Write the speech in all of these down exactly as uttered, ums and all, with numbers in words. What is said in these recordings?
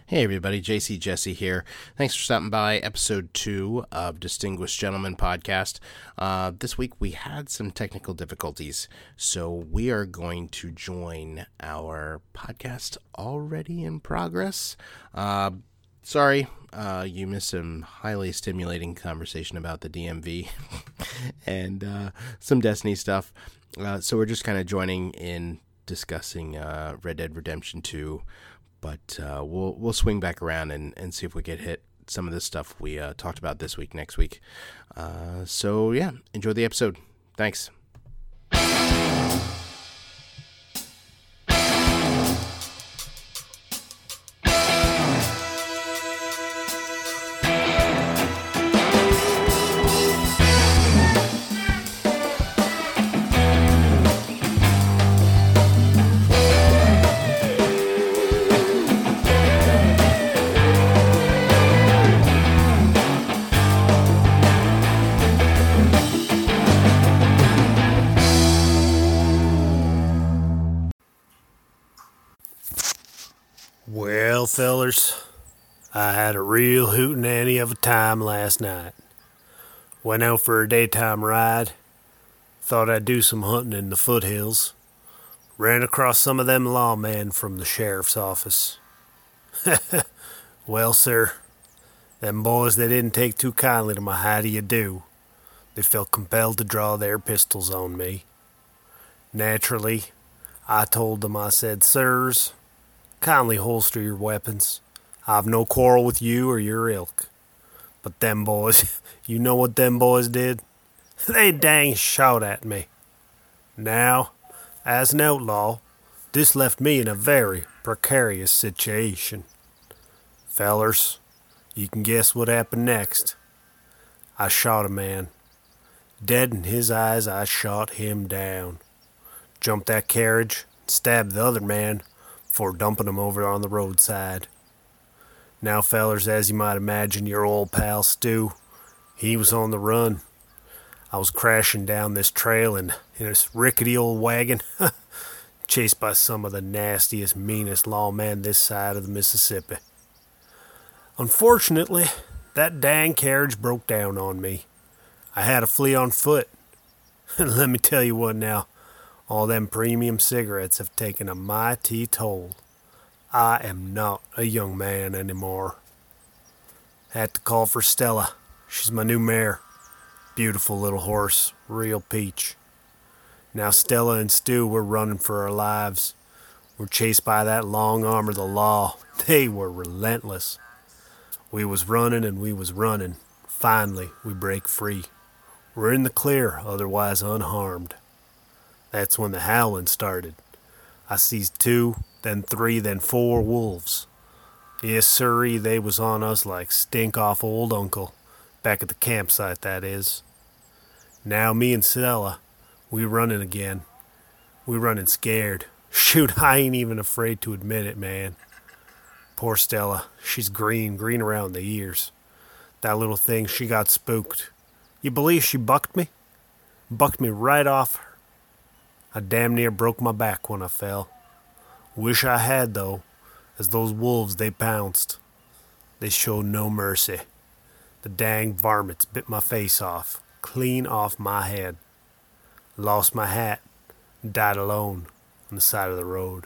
Hey everybody, J C Jesse here. Thanks for stopping by episode two of Distinguished Gentlemen Podcast. Uh, this week we had some technical difficulties, so we are going to join our podcast already in progress. Uh, sorry, uh, you missed some highly stimulating conversation about the D M V and uh, some Destiny stuff. Uh, so we're just kind of joining in discussing uh, Red Dead Redemption two. But uh, we'll we'll swing back around and, and see if we can hit some of the stuff we uh, talked about this week, next week. Uh, so, yeah, enjoy the episode. Thanks. Well, fellers, I had a real hootenanny of a time last night. Went out for a daytime ride. Thought I'd do some hunting in the foothills. Ran across some of them lawmen from the sheriff's office. Well, sir, them boys, they didn't take too kindly to my how do you do. They felt compelled to draw their pistols on me. Naturally, I told them, I said, sirs, kindly holster your weapons. I've no quarrel with you or your ilk. But them boys, you know what them boys did? They dang shot at me. Now, as an outlaw, this left me in a very precarious situation. Fellers, you can guess what happened next. I shot a man. Dead in his eyes, I shot him down. Jumped that carriage, stabbed the other man, before dumping him over on the roadside. Now, fellers, as you might imagine, your old pal Stu, he was on the run. I was crashing down this trail in, in this rickety old wagon, chased by some of the nastiest, meanest lawmen this side of the Mississippi. Unfortunately, that dang carriage broke down on me. I had to flee on foot. And let me tell you what now, all them premium cigarettes have taken a mighty toll. I am not a young man anymore. Had to call for Stella. She's my new mare. Beautiful little horse, real peach. Now Stella and Stu were running for our lives. We're chased by that long arm of the law. They were relentless. We was running and we was running. Finally, we break free. We're in the clear, otherwise unharmed. That's when the howling started. I sees two, then three, then four wolves. Yes, sirree, they was on us like stink off old uncle. Back at the campsite, that is. Now me and Stella, we running again. We running scared. Shoot, I ain't even afraid to admit it, man. Poor Stella, she's green, green around the ears. That little thing, she got spooked. You believe she bucked me? Bucked me right off her. I damn near broke my back when I fell. Wish I had, though, as those wolves, they pounced. They showed no mercy. The dang varmints bit my face off, clean off my head. Lost my hat, died alone on the side of the road.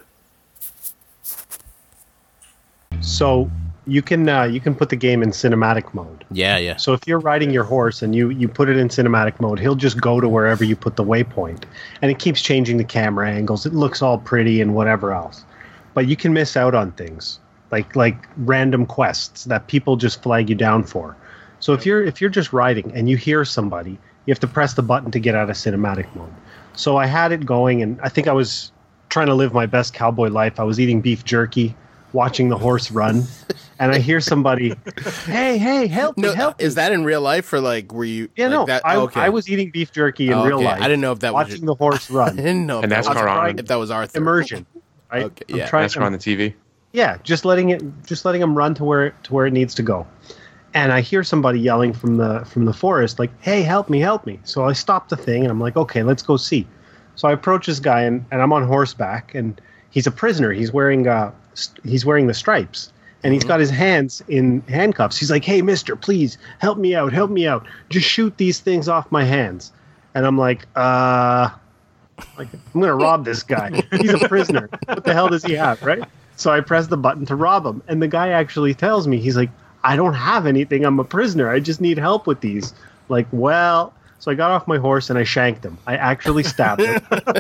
So you can uh, you can put the game in cinematic mode. Yeah, yeah. So if you're riding your horse and you, you put it in cinematic mode, he'll just go to wherever you put the waypoint. And it keeps changing the camera angles. It looks all pretty and whatever else. But you can miss out on things like like random quests that people just flag you down for. So if you're if you're just riding and you hear somebody, you have to press the button to get out of cinematic mode. So I had it going, and I think I was trying to live my best cowboy life. I was eating beef jerky, watching the horse run, and I hear somebody, hey, hey, help me, no, help me. Is that in real life, or like were you? Yeah, like no, that? I, Okay. I was eating beef jerky in Oh, real okay. life. I didn't know if that was watching the horse I run. didn't know if, And that, was, NASCAR on. if that was Arthur. Immersion. Right? Okay, I'm yeah. trying- NASCAR on the T V. Yeah, just letting it, just letting him run to where to where it needs to go. And I hear somebody yelling from the from the forest, like, "Hey, help me, help me!" So I stop the thing, and I'm like, "Okay, let's go see." So I approach this guy, and, and I'm on horseback, and he's a prisoner. He's wearing uh, st- he's wearing the stripes, and he's got his hands in handcuffs. He's like, "Hey, mister, please help me out, help me out. Just shoot these things off my hands." And I'm like, uh, like, I'm going to rob this guy. He's a prisoner. What the hell does he have, right? So I press the button to rob him. And the guy actually tells me, he's like, "I don't have anything. I'm a prisoner. I just need help with these." Like, well, so I got off my horse and I shanked him. I actually stabbed him.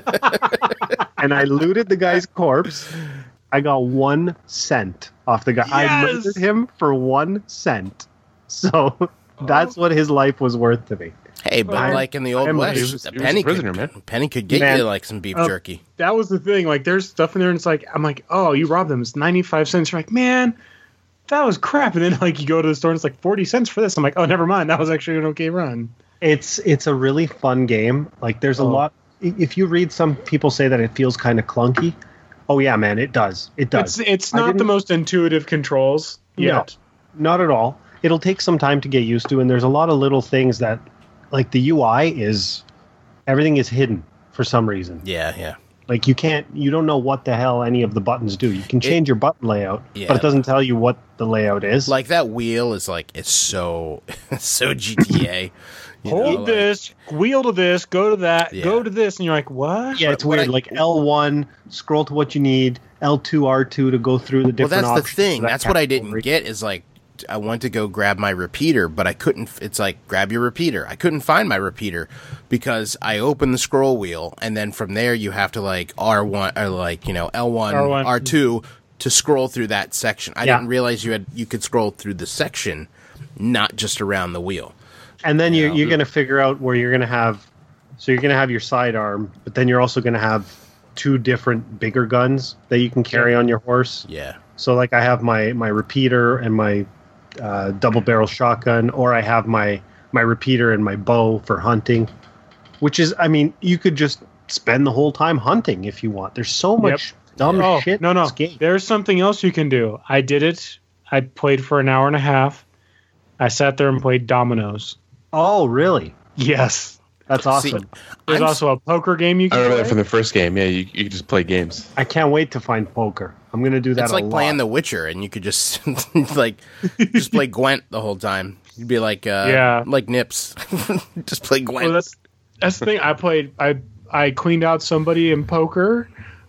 And I looted the guy's corpse. I got one cent off the guy. Yes! I murdered him for one cent. So that's what his life was worth to me. Hey, but I'm- like in the old I'm- west, he was- a he was a penny prisoner, could, man. penny could get Man. you like some beef Oh. jerky. That was the thing. Like, there's stuff in there, and it's like, I'm like, oh, you robbed them. It's ninety-five cents. You're like, man, that was crap. And then, like, you go to the store, and it's like forty cents for this. I'm like, oh, never mind. That was actually an okay run. It's it's a really fun game. Like there's a Oh. lot. i- If you read some people say that it feels kind of clunky. Oh yeah, man, it does. It does. It's it's I not the didn't- most intuitive controls yet. No, not at all. It'll take some time to get used to, and there's a lot of little things that, like the U I is, everything is hidden for some reason. Yeah, yeah. Like you can't, you don't know what the hell any of the buttons do. You can change your button layout, Yeah. but it doesn't tell you what the layout is. Like that wheel is like it's so so G T A. you know, Hold like- this, wheel to this, go to that, Yeah. go to this, and you're like, what? yeah, it's what weird. I- like L one, scroll to what you need. L two, R two to go through the Well, different. that's the options thing. for that That's what I category. didn't get is like I went to go grab my repeater, but I couldn't. It's like grab your repeater. I couldn't find my repeater because I opened the scroll wheel, and then from there you have to like R one or like you know L one, R one. R two to scroll through that section. I Yeah. didn't realize you had you could scroll through the section, not just around the wheel. And then you're Yeah. you're going to figure out where you're going to have. So you're going to have your sidearm, but then you're also going to have two different bigger guns that you can carry on your horse. Yeah, So like I have my my repeater and my uh, double barrel shotgun, or I have my my repeater and my bow for hunting, which is I mean you could just spend the whole time hunting if you want. There's so much dumb Oh, shit. no, in no. this game. There's something else you can do. I did it. I played for an hour and a half. I sat there and played dominoes. Oh really? Yes. That's awesome. See, There's I'm- also a poker game you I can remember play. that from the first game. Yeah, you you could just play games. I can't wait to find poker. I'm gonna do that. it's a like lot. playing The Witcher, and you could just like just play Gwent the whole time. You'd be like, uh, Yeah. like Nips, just play Gwent. Well, that's that's the thing. I played. I I cleaned out somebody in poker.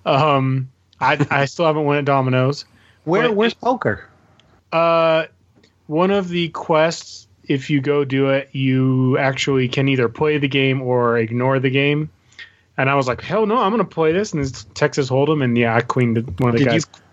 Um, I I still haven't won at dominoes. Where but- where's poker? Uh, one of the quests, if you go do it, you actually can either play the game or ignore the game. And I was like, hell no, I'm gonna play this. And it's Texas Hold'em, and yeah, I cleaned one of the Did guys. you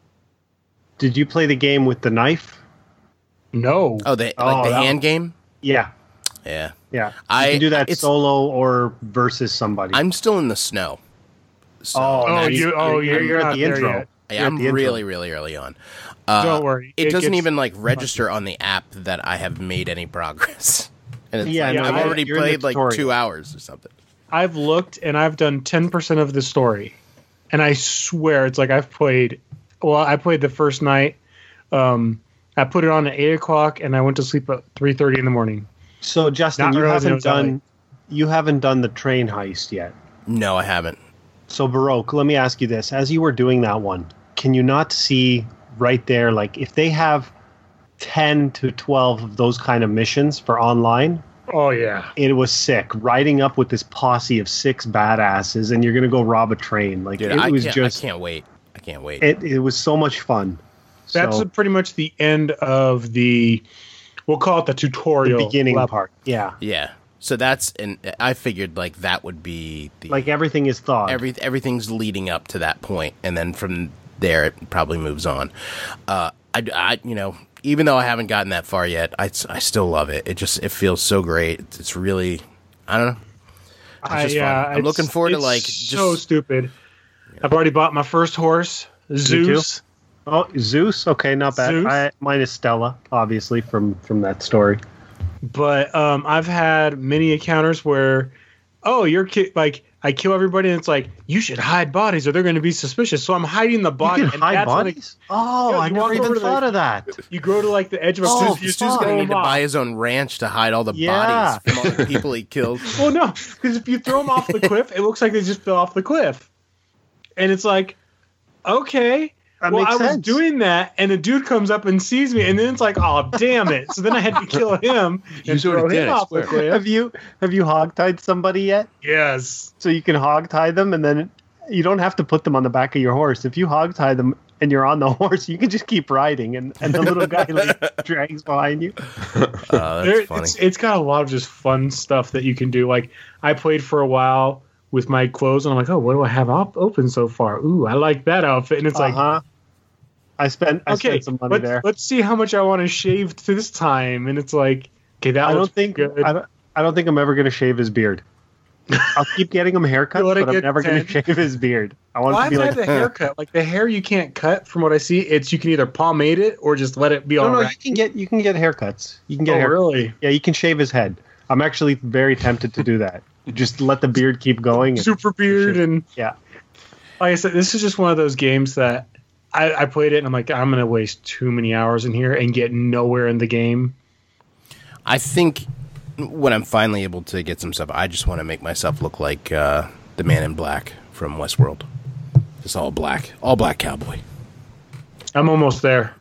did you play the game with the knife? No. oh, the Oh, like the that hand game. Yeah, Yeah, yeah. You I- can do that it's- solo or versus somebody. I'm still in the snow. So Oh, Oh, now you- oh, you're, you're you're at not the there intro. yet. yeah, You're at I'm the intro. really, really early on. Uh, Don't worry. It, It doesn't gets- even like register on the app that I have made any progress. And it's Yeah, like, no, I've you're- already you're in the played like tutorial. two hours or something. I've looked and I've done ten percent of the story. And I swear it's like I've played, well, I played the first night. Um, I put it on at eight o'clock and I went to sleep at three thirty in the morning. So Justin, Not you realizing it haven't was that done late. you haven't done the train heist yet. No, I haven't. So Baroque, let me ask you this: as you were doing that one, can you not see right there, like if they have ten to twelve of those kind of missions for online? Oh, yeah. It was sick. Riding up with this posse of six badasses, and you're gonna go rob a train. Like Dude, it I, was can't, just, I can't wait. I can't wait. it. It was so much fun. That's so, a- pretty much the end of the, we'll call it the the tutorial. beginning level. part. Yeah, yeah. So that's and I figured like that would be the like everything is thought. every everything's leading up to that point, and then from there it probably moves on. Uh, I, I you know even though I haven't gotten that far yet, I, I still love it. It just it feels so great. It's, it's really I don't know. It's I, just yeah, fun. I'm it's- looking forward to it's like so just stupid. I've already bought my first horse, Zeus. Oh, Zeus. Okay, not bad. Zeus? I, mine is Stella, obviously from from that story. But um, I've had many encounters where, oh, you're ki- like, I kill everybody, and it's like, you should hide bodies or they're going to be suspicious. So I'm hiding the body. You can and hide that's when it- bodies. Oh, Yeah, I you never walk even over to thought the- of that. you go to like the edge of a Oh, cliff. fuck. Stu's gonna throw need them to off. buy his own ranch to hide all the Yeah. bodies from all the people he killed. Well, no, because if you throw them off the cliff, it looks like they just fell off the cliff. And it's like, okay, That well, makes I was sense. doing that, and a dude comes up and sees me, and then it's like, oh, damn it. So then I had to kill him You and sort of throw did, him I off the swear. cliff. Have you have you hogtied somebody yet? Yes. So you can hogtie them, and then you don't have to put them on the back of your horse. If you hogtie them and you're on the horse, you can just keep riding, and, and the little guy like, drags behind you. Uh, There- that's funny. It's, it's got a lot of just fun stuff that you can do. Like, I played for a while with my clothes, and I'm like, oh, what do I have op- open so far? Ooh, I like that outfit. And it's like, uh-huh. I spent I okay, spent some money let's, there. let's see how much I want to shave to this time. And it's like, okay, that I looks don't think good. I don't, I don't think I'm ever going to shave his beard. I'll keep getting him haircuts, You wanna but I'm get never going to ten? shave his beard. I want Well, it to I've be had like the haircut. Like the hair you can't cut from what I see. It's you can either pomade it or just let it be no, all no. right. You can get you can get haircuts. You can get Oh, hair. really? Yeah, you can shave his head. I'm actually very tempted to do that. Just let the beard keep going. and- Super beard Sure. and yeah. like I said, this is just one of those games that I, I played it and I'm like, I'm gonna waste too many hours in here and get nowhere in the game. I think when I'm finally able to get some stuff, I just want to make myself look like uh, the man in black from Westworld. Just all black. All black cowboy. I'm almost there.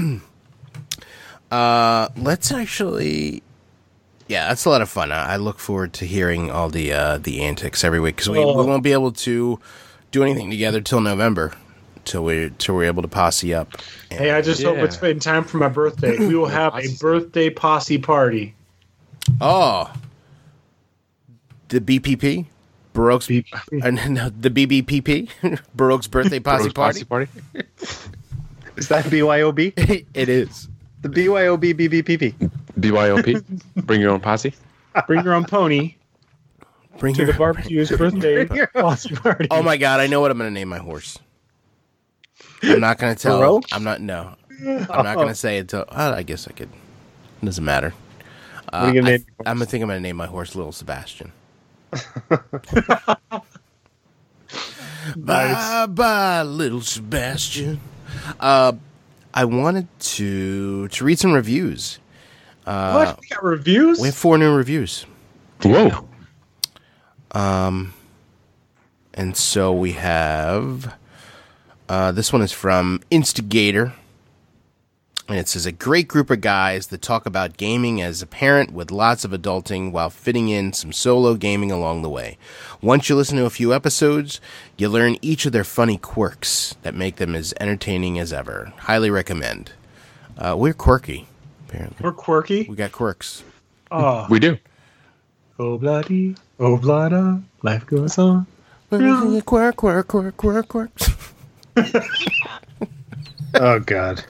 Uh, let's actually... Yeah, that's a lot of fun. I, I look forward to hearing all the uh, the antics every week, because we, Oh. we won't be able to do anything together till November, till, we, till we're able to posse up. And- Hey, I just hope Yeah. it's in time for my birthday. We will have a birthday posse party. Oh, the B P P, Baroque's B- uh, no, the B B P P, Baroque's birthday posse Rose party. party. Is that B Y O B? It is. The B Y O B B B P P. B Y O P. Bring your own posse. Bring your own pony Bring to your the barbecue's birthday Bring your own- posse party. Oh my god, I know what I'm going to name my horse. I'm not going to tell. Baroque? I'm not. No, I'm not going to say it till. Uh, I guess I could. It doesn't matter. Uh, What are you gonna I, name your I'm gonna think I'm gonna name my horse Little Sebastian. Bye bye, Little Sebastian. Uh, I wanted to to read some reviews. What? We got reviews? We have four new reviews, Whoa. and so we have. Uh, this one is from Instigator. And it says, a great group of guys that talk about gaming as a parent with lots of adulting while fitting in some solo gaming along the way. Once you listen to a few episodes, you learn each of their funny quirks that make them as entertaining as ever. Highly recommend. Uh, we're quirky, apparently. We're quirky. We got quirks. Oh, We do. oh bloody, oh blada, life goes on. Quirk, quirk, quirk, quirk, quirk. Oh God.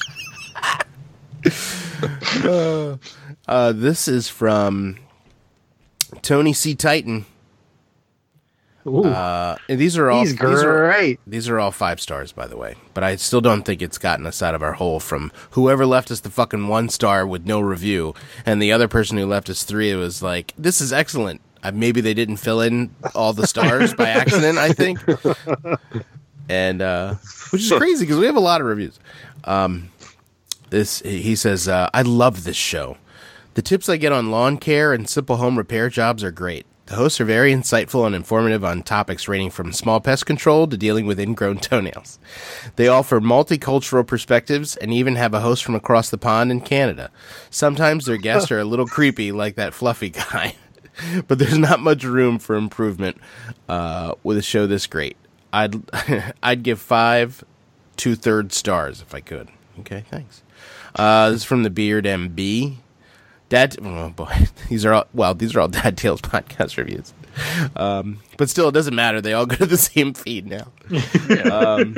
Uh, this is from Tony C. Titan. Ooh. Uh, and these are all He's these are, great. These are all five stars, by the way. But I still don't think it's gotten us out of our hole from whoever left us the fucking one star with no review, and the other person who left us three was like, "This is excellent." Uh, maybe they didn't fill in all the stars by accident, I think, and uh, which is crazy because we have a lot of reviews. Um, this he says, uh, "I love this show. The tips I get on lawn care and simple home repair jobs are great. The hosts are very insightful and informative on topics ranging from small pest control to dealing with ingrown toenails. They offer multicultural perspectives and even have a host from across the pond in Canada. Sometimes their guests are a little creepy, like that fluffy guy, but there's not much room for improvement uh, with a show this great. I'd I'd give five two-thirds stars if I could. Okay, thanks. Uh, this is from the Beard M B. Dad, oh boy, these are all, well, these are all Dad Tales podcast reviews. Um, but still, it doesn't matter. They all go to the same feed now. um,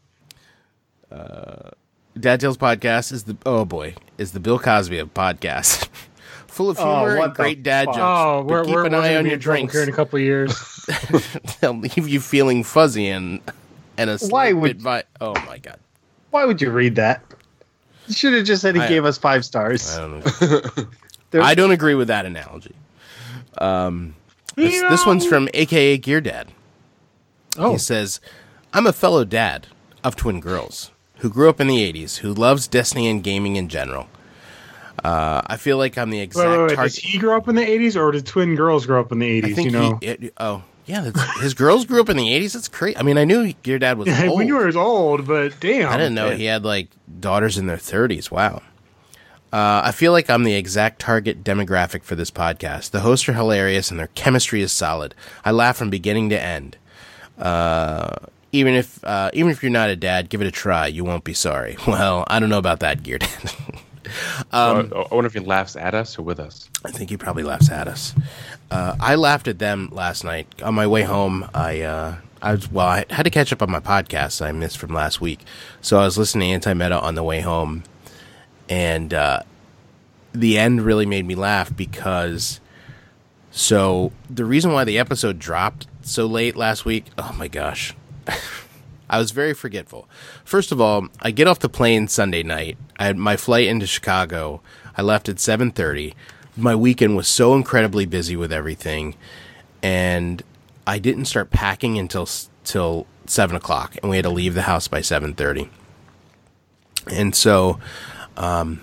uh, Dad Tales podcast is the, oh boy, is the Bill Cosby of podcasts. Full of Oh, humor what and the great dad fuck? jokes. Oh, but we're, keep we're, an we're eye gonna on be your in trouble drinks. here in a couple of years. They'll leave you feeling fuzzy and, and a Why slight would- bit vi- oh my God. Why would you read that? You should have just said he I- gave us five stars. I don't know. There's- I don't agree with that analogy. Um, this, this one's from A K A Gear Dad. Oh, He says, I'm a fellow dad of twin girls who grew up in the eighties, who loves Destiny and gaming in general. Uh, I feel like I'm the wait, exact wait, wait. Does target. he grow up in the eighties or did twin girls grow up in the I eighties? think You know, he, it, oh, Yeah, that's, his girls grew up in the eighties. That's crazy. I mean, I knew your dad was old. When you were old, but damn. I didn't know he had, like, daughters in their thirties. Wow. Uh, I feel like I'm the exact target demographic for this podcast. The hosts are hilarious, and their chemistry is solid. I laugh from beginning to end. Uh, even if uh, even if you're not a dad, give it a try. You won't be sorry. Well, I don't know about that, Gear Dad. um, I wonder if he laughs at us or with us. I think he probably laughs at us. Uh, I laughed at them last night on my way home. I uh, I was well. I had to catch up on my podcast I missed from last week, so I was listening to Anti-Meta on the way home, and uh, the end really made me laugh because. So the reason why the episode dropped so late last week, oh my gosh, I was very forgetful. First of all, I get off the plane Sunday night. I had my flight into Chicago. I left at seven thirty. My weekend was so incredibly busy with everything, and I didn't start packing until till seven o'clock, and we had to leave the house by seven thirty. And so, um,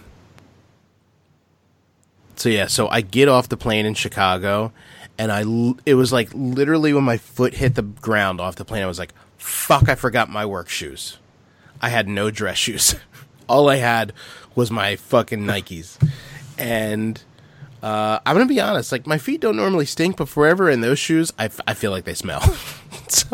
so yeah, so I get off the plane in Chicago, and I it was like literally when my foot hit the ground off the plane, I was like, "Fuck! I forgot my work shoes." I had no dress shoes. All I had was my fucking Nikes, and. Uh, I'm going to be honest, like, my feet don't normally stink, but forever in those shoes, I, f- I feel like they smell. So,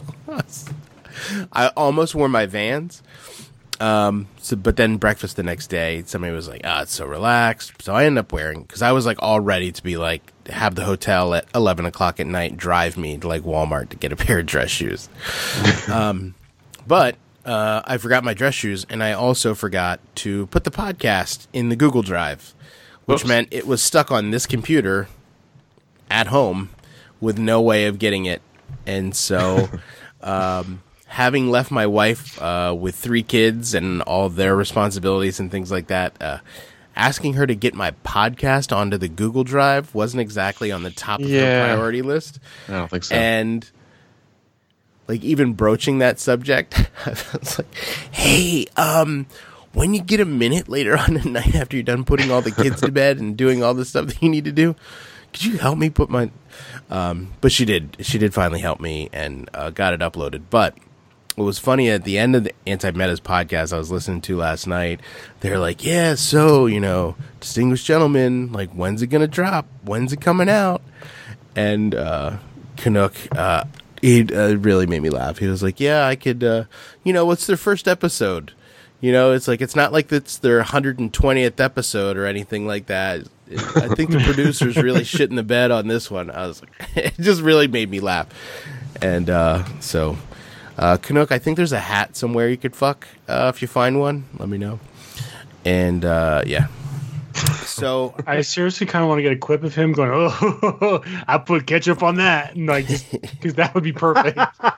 I almost wore my Vans. Um, so, but then breakfast the next day, somebody was like, ah, oh, it's so relaxed. So I ended up wearing, because I was, like, all ready to be, like, have the hotel at eleven o'clock at night drive me to, like, Walmart to get a pair of dress shoes. um, but uh, I forgot my dress shoes, and I also forgot to put the podcast in the Google Drive. Which meant it was stuck on this computer at home with no way of getting it. And so, um, having left my wife uh, with three kids and all their responsibilities and things like that, uh, asking her to get my podcast onto the Google Drive wasn't exactly on the top of Yeah. her priority list. I don't think so. And, like, even broaching that subject, I was like, hey, um... when you get a minute later on at night after you're done putting all the kids to bed and doing all the stuff that you need to do, could you help me put my... Um, but she did. She did finally help me and uh, got it uploaded. But what was funny, at the end of the Anti-Metas podcast I was listening to last night, they're like, yeah, so, you know, Distinguished Gentleman, like, when's it going to drop? When's it coming out? And uh, Canuck... Uh, he uh, really made me laugh. He was like, yeah, I could... Uh, you know, what's their first episode? You know, it's like, it's not like it's their one hundred twentieth episode or anything like that. I think the producer's really shitting the bed on this one. I was like, it just really made me laugh. And uh, so, uh, Canuck, I think there's a hat somewhere you could fuck uh, if you find one. Let me know. And uh, yeah. So I seriously kind of want to get a clip of him going, oh, I put ketchup on that. And like, because that would be perfect.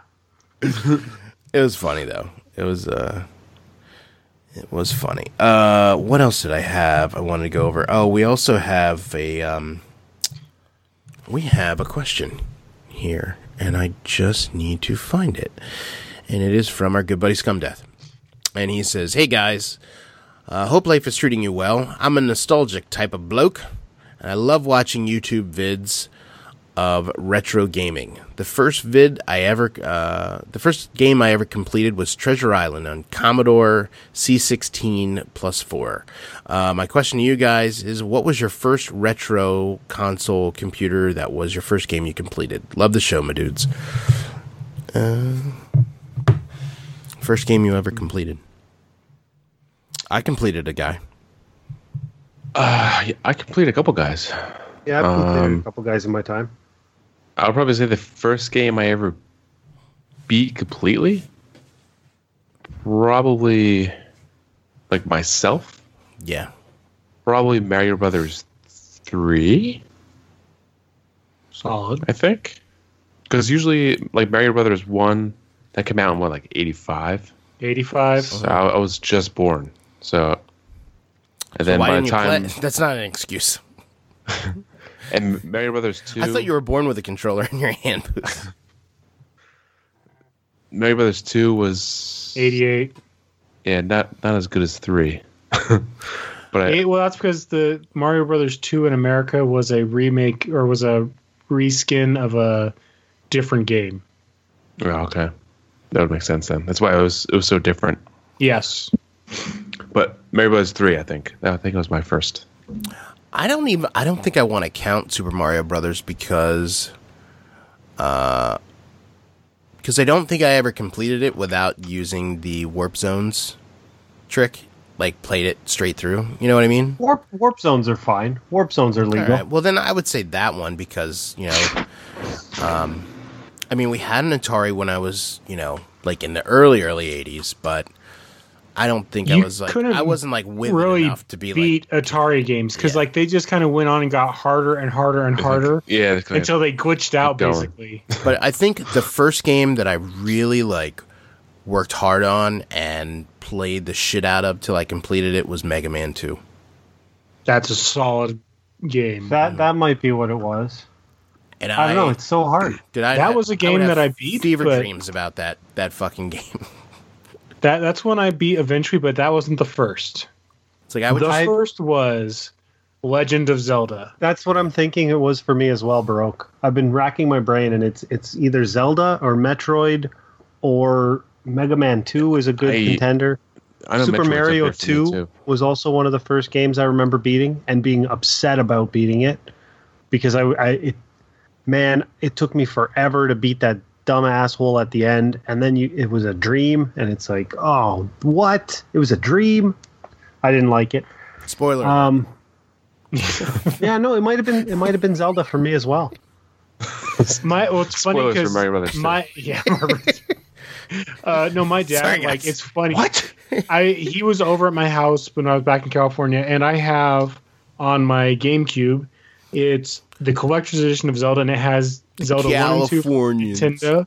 It was funny, though. It was... Uh, It was funny. Uh, what else did I have I wanted to go over? Oh, we also have a, um, we have a question here, and I just need to find it. And it is from our good buddy Scumdeath. And he says, hey guys, uh, hope life is treating you well. I'm a nostalgic type of bloke, and I love watching YouTube vids of retro gaming. The first vid I ever, uh, the first game I ever completed was Treasure Island on Commodore C sixteen plus four. Uh, my question to you guys is, what was your first retro console computer that was your first game you completed? Love the show, my dudes. Uh, first game you ever completed? I completed a guy. Uh, yeah, I completed a couple guys. Yeah, I've completed Um, a couple guys in my time. I'll probably say the first game I ever beat completely, probably like myself, Yeah. probably Mario Brothers three, Solid. I think. Because usually, like Mario Brothers one, that came out in what, like eighty-five? eighty-five. So I, I was just born. So, and So then why by didn't the you time, play? That's not an excuse. and Mario Brothers two, I thought you were born with a controller in your hand, Booth. Mario Brothers two was eighty-eight. yeah, not not as good as three. But I, Eight, well, that's because the Mario Brothers two in America was a remake or was a reskin of a different game. Oh, okay, that would make sense then. That's why it was it was so different. Yes. But Mario Brothers three, I think. I think it was my first. I don't even. I don't think I want to count Super Mario Brothers because, uh, because I don't think I ever completed it without using the warp zones trick. Like played it straight through. You know what I mean? Warp warp zones are fine. Warp zones are legal. All right. Well, then I would say that one because you know, um, I mean, we had an Atari when I was you know like in the early early eighties, but I don't think You I was like couldn't I wasn't like with really enough to be beat like Atari games because Yeah. like they just kind of went on and got harder and harder and harder Yeah, it's kinda- until they glitched out going. basically. But I think the first game that I really like worked hard on and played the shit out of till I completed it was Mega Man two. That's a solid game. That that might be what it was. And I don't know. It's so hard. did I That was a would game have that I beat, Fever but- dreams about that that fucking game. That that's when I beat eventually, but that wasn't the first. It's like I would The just, first was Legend of Zelda. That's what I'm thinking it was for me as well, Baroque. I've been racking my brain, and it's it's either Zelda or Metroid or Mega Man two is a good I- contender. I know Super Metroid's up Mario there for me, two too. was also one of the first games I remember beating and being upset about beating it because I, I it, man, it took me forever to beat that dumb asshole at the end, and then you it was a dream, and it's like, oh, what? It was a dream. I didn't like it. spoiler. Um, yeah, no, it might have been it might have been Zelda for me as well. My well, it's funny Spoilers for because Mario Brothers two. my yeah, Mario Brothers. uh, no, my dad Sorry, like guys. it's funny. What? I he was over at my house when I was back in California, and I have on my GameCube, it's the collector's edition of Zelda, and it has Zelda one and two for Californians. Nintendo,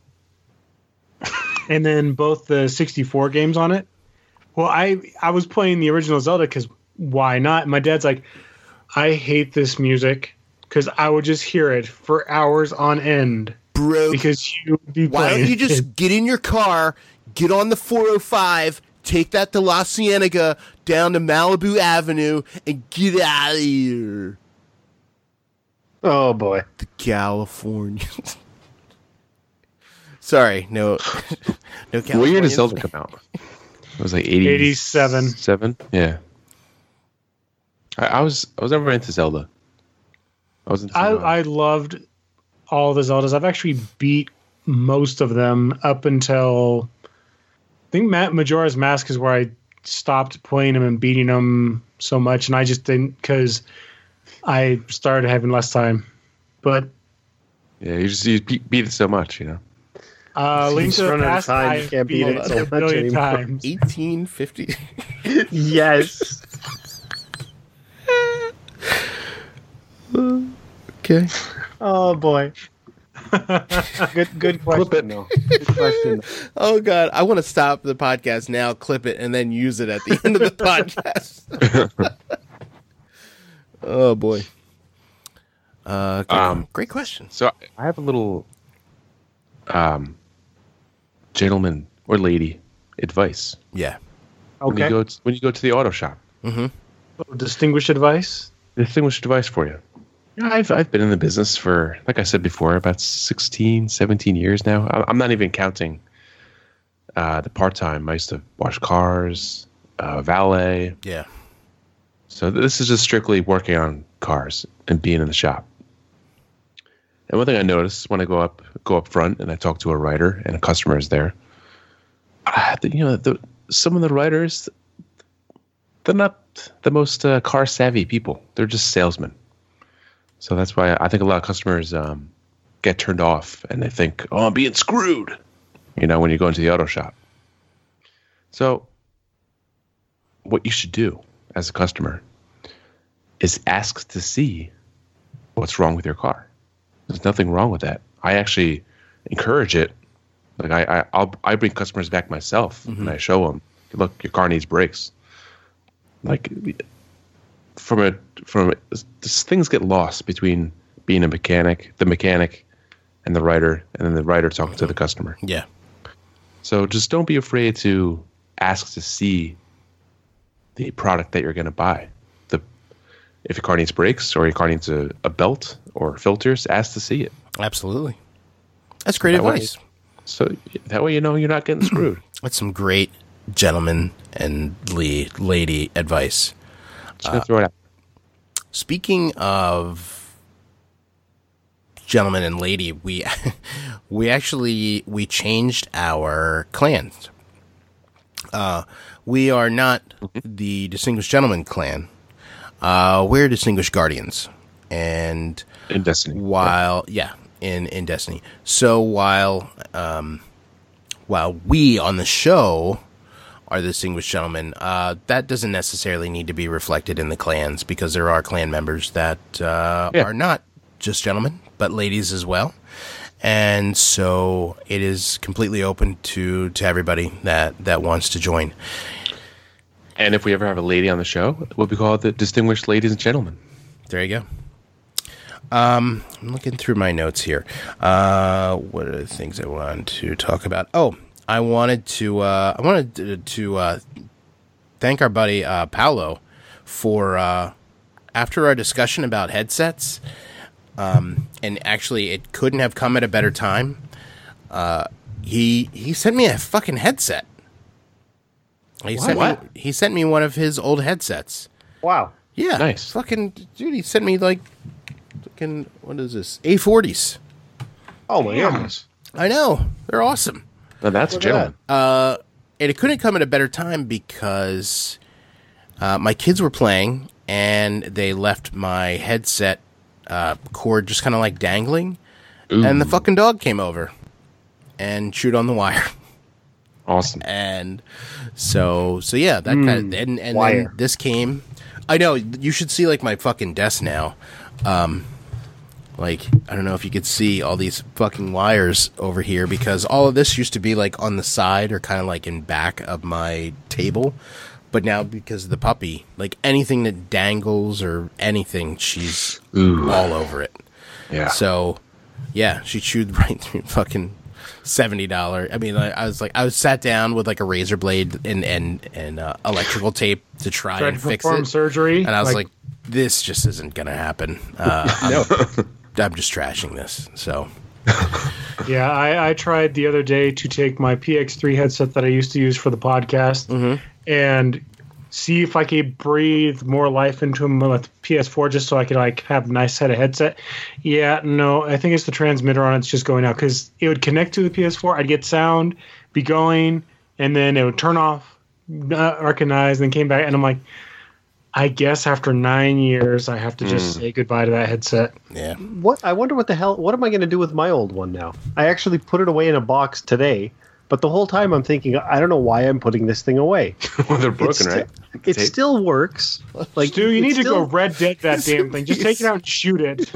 and then both the sixty-four games on it. Well, I I was playing the original Zelda because why not? My dad's like, I hate this music because I would just hear it for hours on end Bro, because you would be why playing don't you it. just get in your car, get on the four oh five, take that to La Cienega, down to Malibu Avenue, and get out of here. Oh boy. The Californians. Sorry, no, no Californians. What year did Zelda come out? It was like eighty eighty-seven. Seven? Yeah. I, I was I was never into Zelda. I was into I, uh, I loved all the Zeldas. I've actually beat most of them up until I think Ma- Majora's Mask is where I stopped playing them and beating them so much, and I just didn't because I started having less time. But yeah, you just you beat, beat it so much, you know. uh, You Link just to the run out of Past, time, I you can't beat beat it it so a much million anymore. times. eighteen fifty. Yes. Okay. Oh boy. Good good question though. Good question. Oh God, I want to stop the podcast now, clip it, and then use it at the end of the podcast. Oh boy. Uh, great, Um, great question. So I have a little um gentleman or lady advice. Yeah. When you Okay. go to, when you go to the auto shop. Distinguished advice. Distinguished advice for you. Yeah, I've I've been in the business for, like I said before, about sixteen, seventeen years now. I- I'm not even counting uh, the part time. I used to wash cars, uh, valet. Yeah. So this is just strictly working on cars and being in the shop. And one thing I notice when I go up go up front and I talk to a writer and a customer is there, uh, the, you know, the, some of the writers, they're not the most uh, car savvy people. They're just salesmen. So that's why I think a lot of customers um, get turned off and they think, oh, I'm being screwed, you know, when you go into the auto shop. So what you should do as a customer is ask to see what's wrong with your car. There's nothing wrong with that. I actually encourage it. Like I, I I'll I bring customers back myself and I show them, look, your car needs brakes. Like from a from a, this, things get lost between being a mechanic, the mechanic, and the writer, and then the writer talking to the customer. Yeah. So just don't be afraid to ask to see the product that you're going to buy. The if your car needs brakes or your car needs a, a belt or filters, ask to see it. Absolutely. That's great That way- advice. So that way you know you're not getting screwed. That's some great gentleman and le- lady advice. Just gonna throw it out. Speaking of gentleman and lady, we we actually we changed our clans. Uh, we are not the Distinguished Gentleman clan. Uh, we're Distinguished Guardians, and In Destiny. while yeah, in in Destiny. So while um, while we on the show are the Distinguished Gentlemen, uh, that doesn't necessarily need to be reflected in the clans, because there are clan members that uh, Yeah. are not just gentlemen, but ladies as well. And so it is completely open to, to everybody that, that wants to join. And if we ever have a lady on the show, we'll be called the Distinguished Ladies and Gentlemen. There you go. Um, I'm looking through my notes here. Uh, what are the things I wanted to talk about? Oh, I wanted to uh, I wanted to, to uh, thank our buddy uh, Paolo for uh, after our discussion about headsets. Um, and actually, it couldn't have come at a better time. Uh, he he sent me a fucking headset. He sent What? me he sent me one of his old headsets. Wow. Yeah, Nice. Fucking dude, he sent me like, fucking what is this? A forties. Oh my goodness. I know, they're awesome. Now that's a Look at gentleman. Uh, and it couldn't come at a better time because uh, my kids were playing and they left my headset uh, cord just kind of like dangling, and the fucking dog came over and chewed on the wire. Awesome. And so, so yeah, that kind of, and, and wire. then this came. I know, you should see like my fucking desk now. Um, like, I don't know if you could see all these fucking wires over here, because all of this used to be like on the side or kind of like in back of my table. But now, because of the puppy, like anything that dangles or anything, she's Ooh. all over it. Yeah. So, yeah, she chewed right through fucking seventy dollars. I mean, I, I was like, I was sat down with like a razor blade and and and uh, electrical tape to try Tried and to fix perform it, surgery. and I was like, this just isn't gonna happen. Uh, I'm, I'm just trashing this. So, yeah, I, I tried the other day to take my P X three headset that I used to use for the podcast Mm-hmm. and see if I could breathe more life into them with P S four, just so I could like have a nice set of headset. Yeah, no, I think it's the transmitter on it's just going out, because it would connect to the P S four. I'd get sound, be going, and then it would turn off, not recognize, and then came back, and I'm like, I guess after nine years, I have to just say goodbye to that headset. yeah, What I wonder what the hell what am I going to do with my old one now? I actually put it away in a box today, but the whole time I'm thinking, I don't know why I'm putting this thing away. Well, they're broken, It's right? sti- It Tape. still works. Like, Stu, you it need to still- go Red Dead that damn thing. Just take it out and shoot it.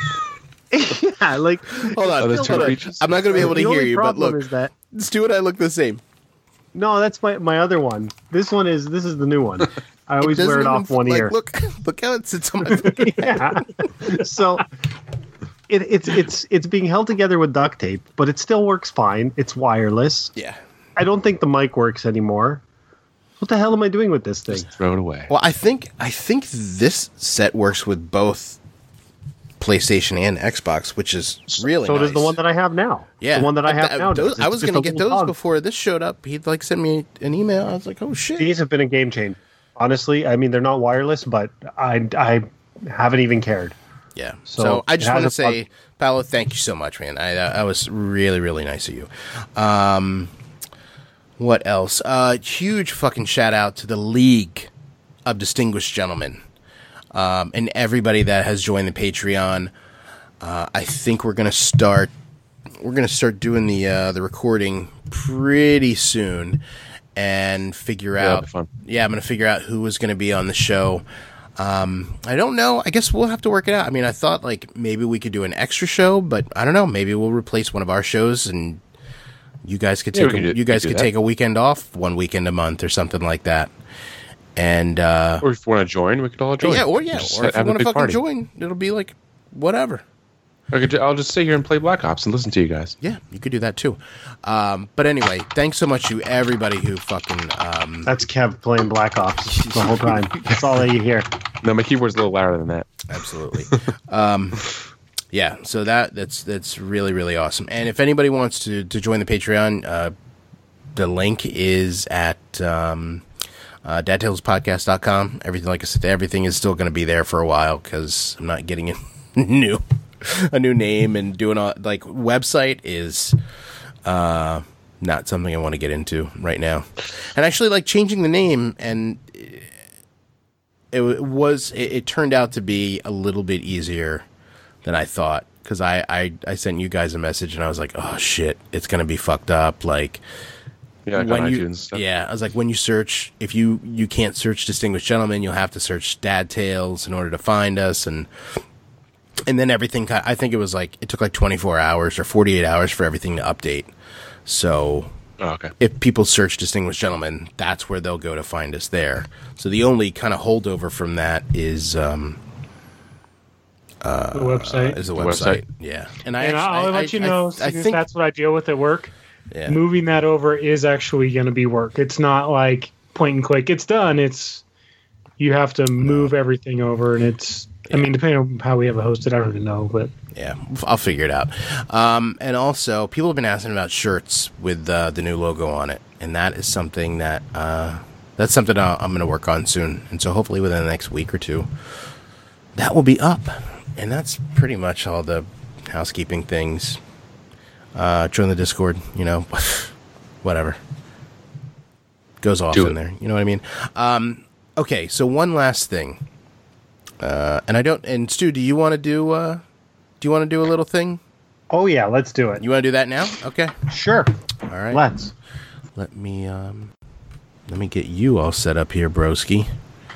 Yeah, like hold on, Oh, there's hold two on. creatures? I'm not gonna be able to the hear only you, but problem look, is that Stu and I look the same. no, that's my, my other one. This one is this is the new one. I always doesn't wear it even- off one like, ear. Look, look how it sits on my fucking Yeah. So it, it's it's it's being held together with duct tape, but it still works fine. It's wireless. yeah. I don't think the mic works anymore. What the hell am I doing with this thing? Just throw it away. Well, I think I think this set works with both PlayStation and Xbox, which is really so nice. does the one that I have now. yeah, The one that I have th- now. those- does. I It's was just gonna a get little those dog. before this showed up. He'd like send me an email. I was like, oh shit. These have been a game changer. Honestly, I mean they're not wireless, but I I haven't even cared. Yeah. So, So I it just want to has a say, Paolo, thank you so much, man. I uh, I was really really nice of you. Um, what else? Uh, huge fucking shout out to the League of Distinguished Gentlemen, um, and everybody that has joined the Patreon. Uh, I think we're gonna start. We're gonna start doing the uh, the recording pretty soon, and figure that'll out. be fun. Yeah, I'm gonna figure out who is gonna be on the show. Um, I don't know. I guess we'll have to work it out. I mean, I thought like maybe we could do an extra show, but I don't know. Maybe we'll replace one of our shows, and you guys could Yeah, take we a, could do- you guys we could could do take a weekend off, one weekend a month, or something like that. And uh, Or if you want to join, we could all join. yeah, or yeah, Just or if you have a want to big fucking party. join, it'll be like whatever. I could, I'll just sit here and play Black Ops and listen to you guys. Yeah, you could do that too. Um, but anyway, thanks so much to everybody who fucking. Um, That's Kev playing Black Ops the whole time. That's all that you hear. No, my keyboard's a little louder than that. absolutely. um, Yeah, so that that's that's really really awesome. And if anybody wants to to join the Patreon, uh, the link is at um, uh, dad tales podcast dot com. Everything, like I said, everything is still going to be there for a while because I'm not getting a new a new name and doing all like website is uh, not something I want to get into right now. And actually, like changing the name and. It was. It, it turned out to be a little bit easier than I thought because I, I, I sent you guys a message and I was like, oh shit, it's gonna be fucked up. Like, Yeah, like when on you, iTunes stuff. yeah, I was like, when you search, if you you can't search Distinguished Gentlemen, you'll have to search Dad Tales in order to find us, and and then everything. ki- I think it was like it took like twenty-four hours or forty-eight hours for everything to update. So. Oh, okay. If people search Distinguished Gentlemen, that's where they'll go to find us there. So the only kind of holdover from that is um, the website. is the The website. website. Yeah, and I and actually, I'll I, let you I- know, I, I since think that's what I deal with at work. yeah. Moving that over is actually going to be work. It's not like point and click. It's done. It's you have to move everything over, and it's. I mean, depending on how we have it hosted, I don't even know, but Yeah, I'll figure it out. Um, and also, people have been asking about shirts with uh, the new logo on it, and that is something that uh, that's something I'll, I'm going to work on soon. And so, hopefully, within the next week or two, that will be up. And that's pretty much all the housekeeping things. Uh, join the Discord, you know, whatever goes off Do in it. there. You know what I mean? Um, okay, so one last thing. Uh, and I don't. And Stu, do you want to do? Uh, do you want to do a little thing? Oh yeah, let's do it. You want to do that now? Okay. Sure. All right. Let's. Let me um, let me get you all set up here, broski.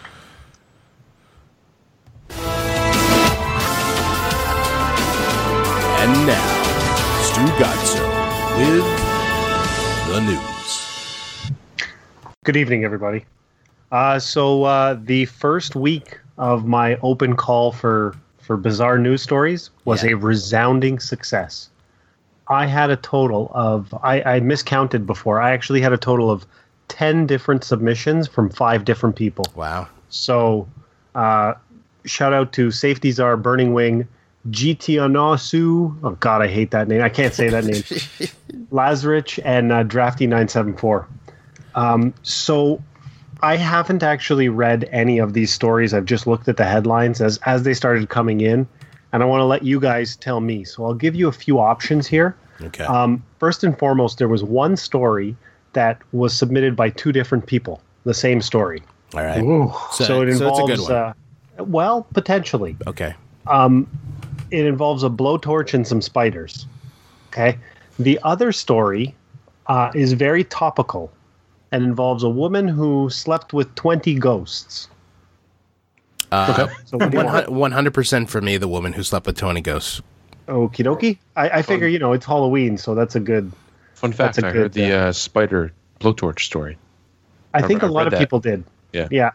And now, Stu Gotso with the news. Good evening, everybody. Uh, so uh, the first week of my open call for for bizarre news stories was Yeah. a resounding success. I had a total of I, I miscounted before. I actually had a total of ten different submissions from five different people. Wow. So, uh, shout out to Safety Czar, Burning Wing, G T Anasu. Oh God, I hate that name. I can't say that name. Lazarich and uh, Drafty nine seven four. Um, so, I haven't actually read any of these stories. I've just looked at the headlines as as they started coming in, and I want to let you guys tell me. So, I'll give you a few options here. Okay. Um, first and foremost, there was one story that was submitted by two different people. The same story. all right. ooh, So, So it so it's involves, a good one. Uh, well, potentially. okay. It involves a blowtorch and some spiders. Okay. The other story uh, is very topical and involves a woman who slept with twenty ghosts. Uh, So what do you want? One hundred percent for me, the woman who slept with Tony Ghosts. Okie dokie. I, I figure, you know, it's Halloween, so that's a good. Fun fact: That's a I good, heard the uh, uh, spider blowtorch story. I I've- think a I've lot read of that. people did. Yeah. Yeah.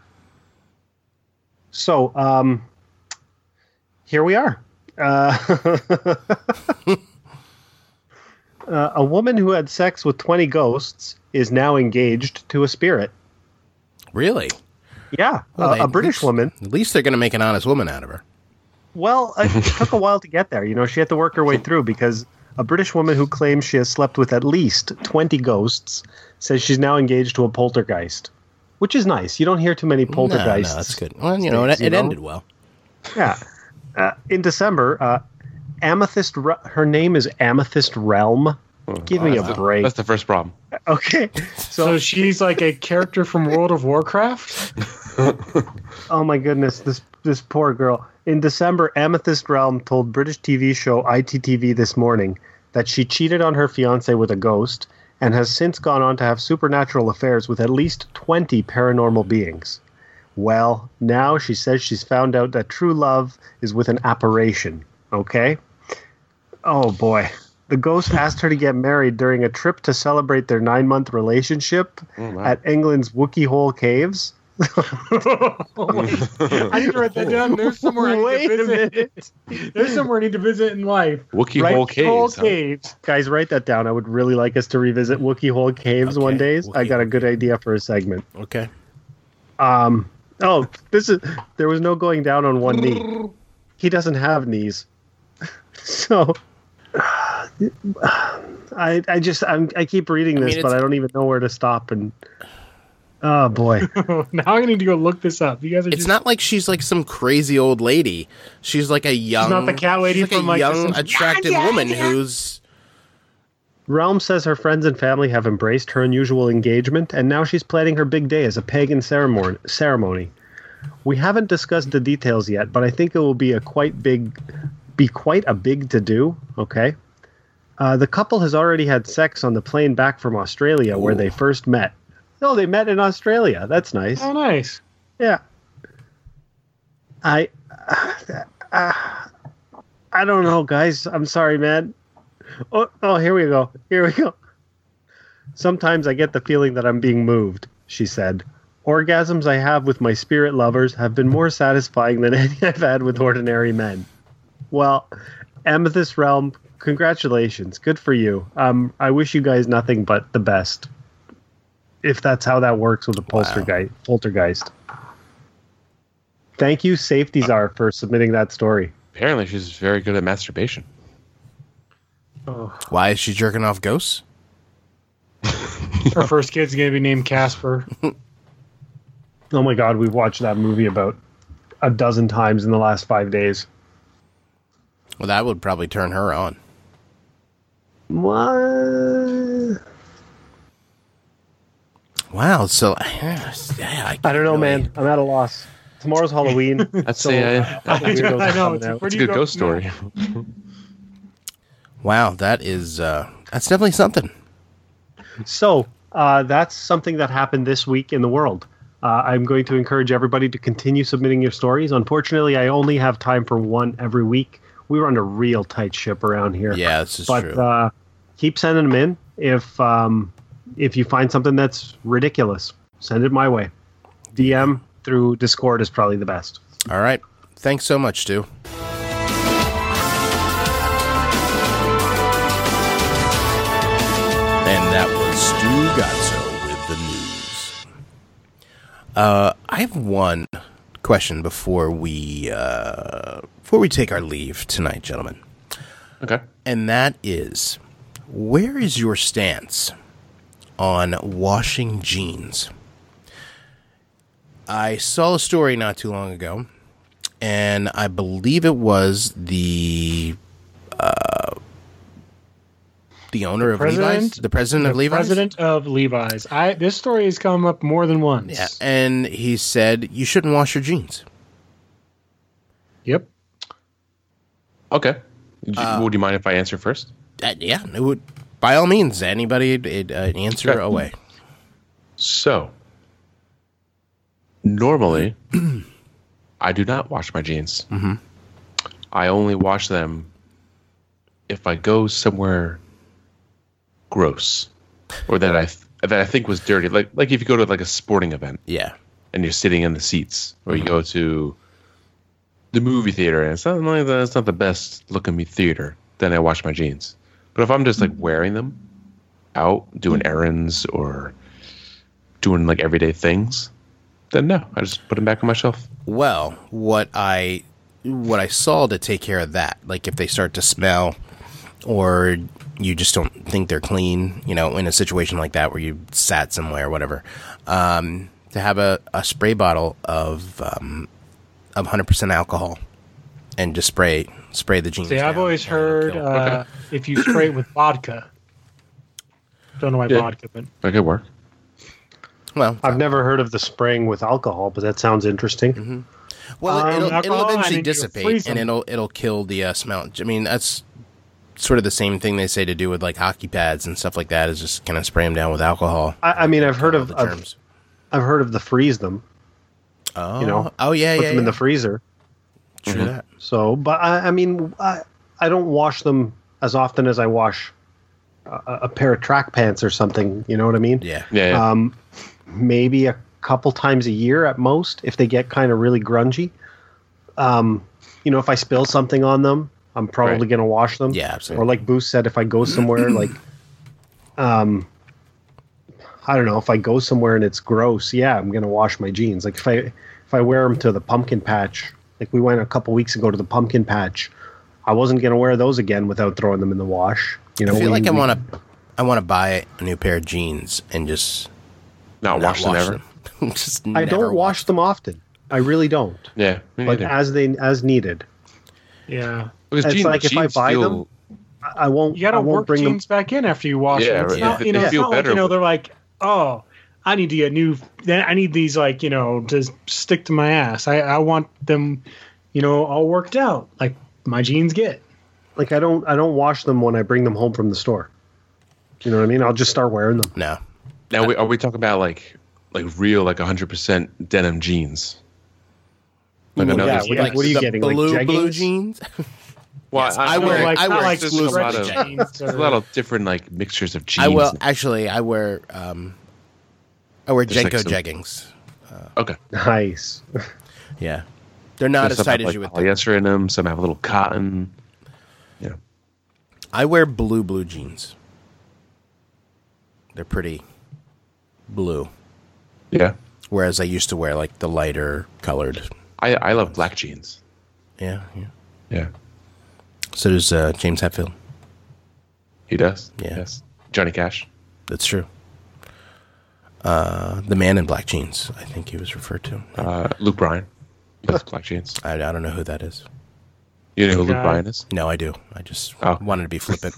So, um, here we are. Uh, uh, a woman who had sex with twenty ghosts is now engaged to a spirit. Really? Yeah, Well, uh, they- a British at least- woman. At least they're going to make an honest woman out of her. Well, it took a while to get there. You know, she had to work her way through because a British woman who claims she has slept with at least twenty ghosts says she's now engaged to a poltergeist, which is nice. You don't hear too many poltergeists. No, no, that's good. Well, you know, it, You it know? ended well. Yeah. Uh, in December, uh, Amethyst. Re- her name is Amethyst Realm. Give me a That's the- break. That's the first problem. Okay. so So, she's like a character from World of Warcraft. oh my goodness, this this poor girl. In December, Amethyst Realm told British T V show I T T V This Morning that she cheated on her fiance with a ghost and has since gone on to have supernatural affairs with at least twenty paranormal beings. Well, now she says she's found out that true love is with an apparition. Okay? Oh boy. The ghost asked her to get married during a trip to celebrate their nine-month relationship wow. at England's Wookiee Hole Caves. Oh, wait. I need to write that down. There's somewhere I need Wait to a visit. There's somewhere I need to visit in life. Wookiee Right, Hole Caves. Whole huh? caves. Guys, write that down. I would really like us to revisit Wookiee Hole Caves one Okay, day. I got a good idea for a segment. Okay. Um, oh, this is there was no going down on one knee. He doesn't have knees. So, I I just I'm, I keep reading I this, mean, but it's- I don't even know where to stop. And oh boy, Now I need to go look this up. You guys are It's just not like she's like some crazy old lady. She's like a young, not the cat lady she's like from, a like, The young, Simpsons. attractive woman who's. Realm says her friends and family have embraced her unusual engagement, and now she's planning her big day as a pagan ceremony. Ceremony. We haven't discussed the details yet, but I think it will be a quite big, be quite a big to do. Okay. Uh, the couple has already had sex on the plane back from Australia, where they first met. Oh, they met in Australia. That's nice. Oh, nice. Yeah. I, uh, I don't know, guys. I'm sorry, man. Oh, oh, here we go. Here we go. Sometimes I get the feeling that I'm being moved, she said. Orgasms I have with my spirit lovers have been more satisfying than any I've had with ordinary men. Well, Amethyst Realm, congratulations. Good for you. Um, I wish you guys nothing but the best. If that's how that works with a poltergeist. Poltergeist. Thank you, Safety Czar, for submitting that story. Apparently, she's very good at masturbation. Why is she jerking off ghosts? Her first kid's gonna be named Casper. Oh my god, we've watched that movie about a dozen times in the last five days. Well, that would probably turn her on. What? Wow. So, yeah, I, I don't know, really- man. I'm at a loss. Tomorrow's Halloween. I'd So, say I, all the weirdos I are know, coming it's out. Where it's a do you good go- ghost story. Wow, that is uh, that's definitely something. So uh, that's something that happened this week in the world. Uh, I'm going to encourage everybody to continue submitting your stories. Unfortunately, I only have time for one every week. We run a real tight ship around here. Yeah, this is but true. uh, keep sending them in. If um, if you find something that's ridiculous, send it my way. D M through Discord is probably the best. All right. Thanks so much, Stu. And that was Stu Gazzo with the news. Uh, I have one question before we uh, before we take our leave tonight, gentlemen. Okay. And that is, where is your stance on washing jeans? I saw a story not too long ago, and I believe it was the uh, the owner of Levi's, president? the president of The Levi's. president of Levi's. I this story has come up more than once. Yeah, and he said you shouldn't wash your jeans. Yep. Okay. Would you, would you mind if I answer first? Uh, yeah, it would, by all means, anybody it, uh, answer Okay. away. So, normally, I do not wash my jeans. Mm-hmm. I only wash them if I go somewhere gross or that I th- that I think was dirty. Like like if you go to like a sporting event Yeah, and you're sitting in the seats, or you go to the movie theater and it's not like the, it's not the best looking me theater, then I wash my jeans. But if I'm just like wearing them out, doing errands or doing like everyday things, then no, I just put them back on my shelf. well, what I what I saw to take care of that, like if they start to smell, or you just don't think they're clean, you know, in a situation like that where you sat somewhere or whatever, um, to have a, a spray bottle of um, of one hundred percent alcohol and just spray spray the jeans. See, I've down always and heard kill- uh, if you spray it with vodka. Don't know why Yeah. vodka, but That could work. well, I've never heard of the spraying with alcohol, but that sounds interesting. well, um, it'll, it'll alcohol, and eventually then you'll dissipate, freeze and them. it'll it'll kill the uh, smell. I mean, that's sort of the same thing they say to do with like hockey pads and stuff like that. Is just kind of spray them down with alcohol. I, I mean, I've heard of the I've, germs. I've heard of the freeze them. Oh, you know, oh yeah, Put yeah, them in yeah. the freezer. True that. So, but I, I mean, I, I don't wash them as often as I wash a, a pair of track pants or something. You know what I mean? Yeah, Yeah. yeah. Um, maybe a couple times a year at most if they get kind of really grungy. Um, you know, if I spill something on them, I'm probably Right. going to wash them. Yeah, absolutely. Or like Boost said, if I go somewhere like, um, I don't know, if I go somewhere and it's gross, yeah, I'm going to wash my jeans. Like if I if I wear them to the pumpkin patch, like we went a couple weeks ago to the pumpkin patch, I wasn't going to wear those again without throwing them in the wash. You know, I feel we- like I we- want to, I want to buy a new pair of jeans and just Not, not wash them ever. them. just I never don't wash them often. I really don't. Yeah, me But neither. as they as needed, Yeah. Because it's jeans, like if I jeans buy feel, them, I I won't. You got to I won't work bring them. jeans back in after you wash Yeah, them. It's right. not, They- you know, they it's feel not like, better you know, with- they're like, oh, I need to get new. Then I need these, like, you know, to stick to my ass. I, I want them, you know, all worked out like my jeans get. Like I don't. I don't wash them when I bring them home from the store. You know what I mean? I'll just start wearing them. No, Now, we, are we talking about like like real like one hundred percent denim jeans? Like Well, another yeah, jeans? what, like what are you the getting? blue Like blue jeggings? jeans. Well, Yes, I wear- like, I not wear like there's a lot stretchy of- jeans There's a or- lot of different like mixtures of jeans. I will actually. I wear um, I wear There's, like, Jenko some- jeggings. Okay. Nice. Yeah, they're not There's as some tight have, as you like, would think. polyester in them. Some have a little cotton. Yeah. I wear blue blue jeans. They're pretty blue, Yeah. whereas I used to wear like the lighter colored. I I love black jeans. Yeah, yeah. Yeah. So does uh, James Hetfield. He does. Yeah. Yes. Johnny Cash. That's true. Uh, the man in black jeans, I think he was referred to. Uh, Luke Bryan. That's black jeans. I, I don't know who that is. You know who Luke God. Bryan is? No, I do. I just Oh. wanted to be flippant.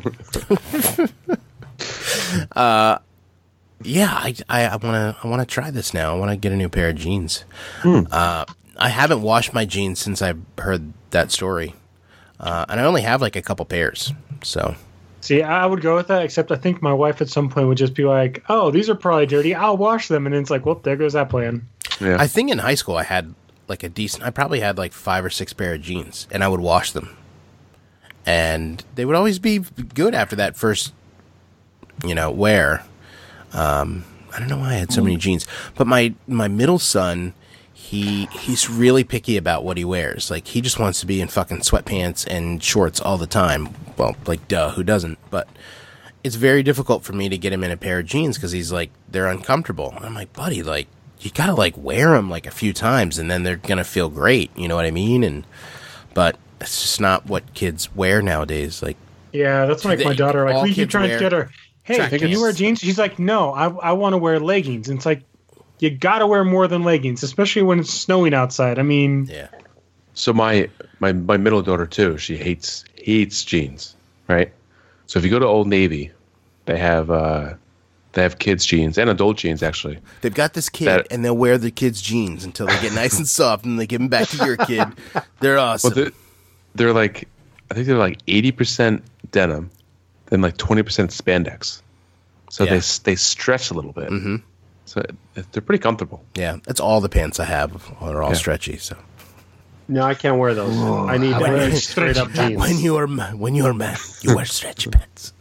uh, yeah, I I want to I want to try this now. I want to get a new pair of jeans. Uh, I haven't washed my jeans since I heard that story, uh, and I only have like a couple pairs. So See, I would go with that, except I think my wife at some point would just be like, oh, these are probably dirty. I'll wash them. And then it's like, well, there goes that plan. Yeah. I think in high school I had like a decent. I probably had like five or six pair of jeans, and I would wash them, and they would always be good after that first, you know, wear. Um, I don't know why I had so many jeans, but my my middle son, he he's really picky about what he wears. Like he just wants to be in fucking sweatpants and shorts all the time. Well, like duh, who doesn't? But it's very difficult for me to get him in a pair of jeans because he's like they're uncomfortable. I'm like, buddy, like you gotta like wear them like a few times and then they're gonna feel great. You know what I mean? And but it's just not what kids wear nowadays. Like Yeah, that's like They- my daughter. Like all we keep kids trying wear to get her. Hey, track can you wear pants. jeans? She's like, no, I I want to wear leggings. And it's like, you got to wear more than leggings, especially when it's snowing outside. I mean, yeah, So my, my my middle daughter too. She hates hates jeans, right? So if you go to Old Navy, they have uh, they have kids jeans and adult jeans actually. they've got this kid That- and they'll wear the kid's jeans until they get nice and soft and they give them back to your kid. They're awesome. Well, they're, they're like I think they're like eighty percent denim, then like twenty percent spandex. So Yeah. they s- they stretch a little bit. Mm-hmm. So it, they're pretty comfortable. Yeah, that's all the pants I have are all Yeah. stretchy. So No, I can't wear those. I need, I need straight up jeans. when you're ma- when you're man, you wear stretchy pants.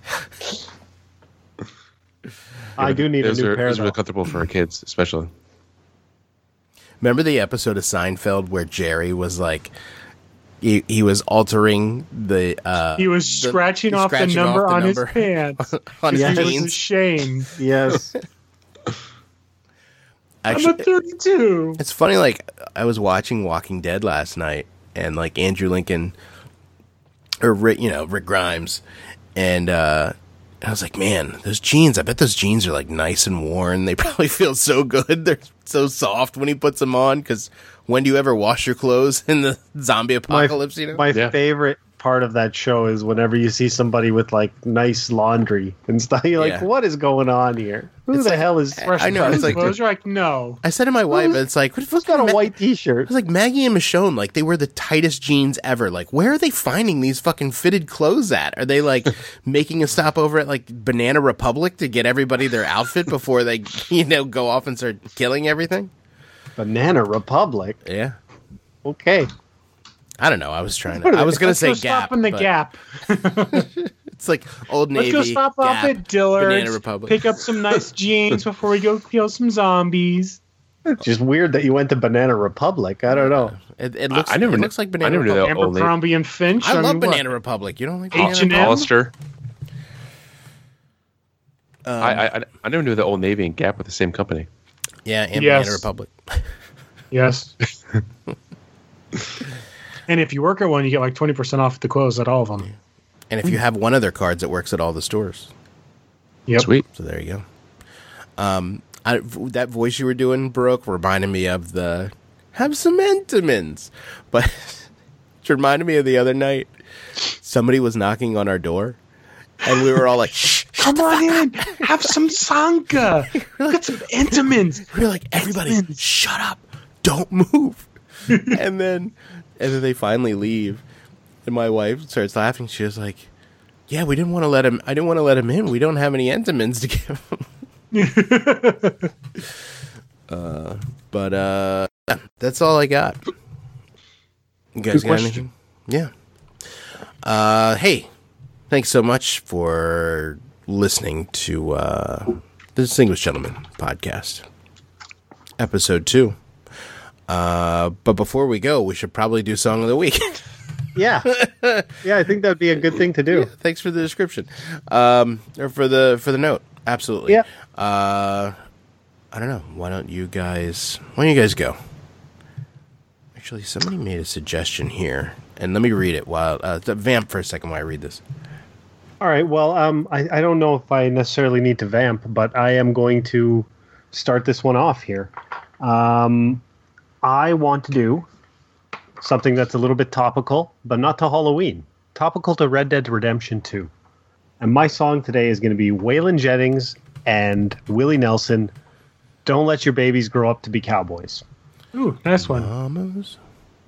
I do need a Those new are, pair those are though. really comfortable for our kids, especially. Remember the episode of Seinfeld where Jerry was like, he, he was altering the uh, he was the- scratching off scratching the number off the on number his pants. on his Yeah. He was jeans. ashamed. Yes. I'm Actually, a thirty-two. it's funny. Like I was watching Walking Dead last night, and like Andrew Lincoln, or Rick, you know Rick Grimes, and uh, I was like, man, those jeans. I bet those jeans are like nice and worn. They probably feel so good. They're so soft when he puts them on. Because when do you ever wash your clothes in the zombie My, apocalypse? you know, my Yeah. favorite part of that show is whenever you see somebody with like nice laundry and stuff. You're like, Yeah. what is going on here? Who It's the like- hell is I know. It's like Those are like, no. I said to my wife, it's like, what the who's fuck got a Ma- white I T-shirt? was like, Maggie and Michonne, like, they wear the tightest jeans ever. Like, where are they finding these fucking fitted clothes at? Are they, like, making a stop over at, like, Banana Republic to get everybody their outfit before they, you know, go off and start killing everything? Banana Republic. Yeah. Okay. I don't know. I was trying to. I was going to Let's say go Gap. stop in the but Gap. It's like Old Navy. Let's go stop off Gap, at Dillard's. Banana Republic. Pick up some nice jeans before we go kill some zombies. It's just weird that you went to Banana Republic. I don't know. It, it looks, I never it kn- looks like I Banana never knew that. Republic. Old Navy. Abercrombie and Finch. I love mean, what? Banana Republic. You don't like H Banana and M? Republic? Hollister. Um, I, I I never knew that Old Navy and Gap were the same company. Yeah, and Yes. Banana Republic. Yes. And if you work at one, you get like twenty percent off the clothes at all of them. And if you have one of their cards, it works at all the stores. Yep. Sweet. So there you go. Um, I, that voice you were doing, Brooke, reminded me of the have some Entenmann's. But it reminded me of the other night. Somebody was knocking on our door, and we were all like, shh, come on in, have some Sanka. Get some Entenmann's. We were like, everybody, shut up. Don't move. and then and then they finally leave. And my wife starts laughing. She was like, yeah, we didn't want to let him. I didn't want to let him in. We don't have any Entenmann's to give him. uh, but uh, that's all I got. You guys Good got question. anything? Yeah. Uh, hey, thanks so much for listening to uh, the Distinguished Gentleman podcast, episode two. Uh, but before we go, we should probably do Song of the Week. Yeah. Yeah, I think that'd be a good thing to do. Yeah, thanks for the description, um, or for the for the note. Absolutely. Yeah. Uh, I don't know. Why don't you guys? Why don't you guys go? Actually, somebody made a suggestion here, and let me read it. While uh, vamp for a second while I read this. All right. Well, um, I, I don't know if I necessarily need to vamp, but I am going to start this one off here. Um, I want to do something that's a little bit topical, but not to Halloween. Topical to Red Dead Redemption two. And my song today is going to be Waylon Jennings and Willie Nelson, Don't Let Your Babies Grow Up to Be Cowboys. Ooh, nice one. Mamas.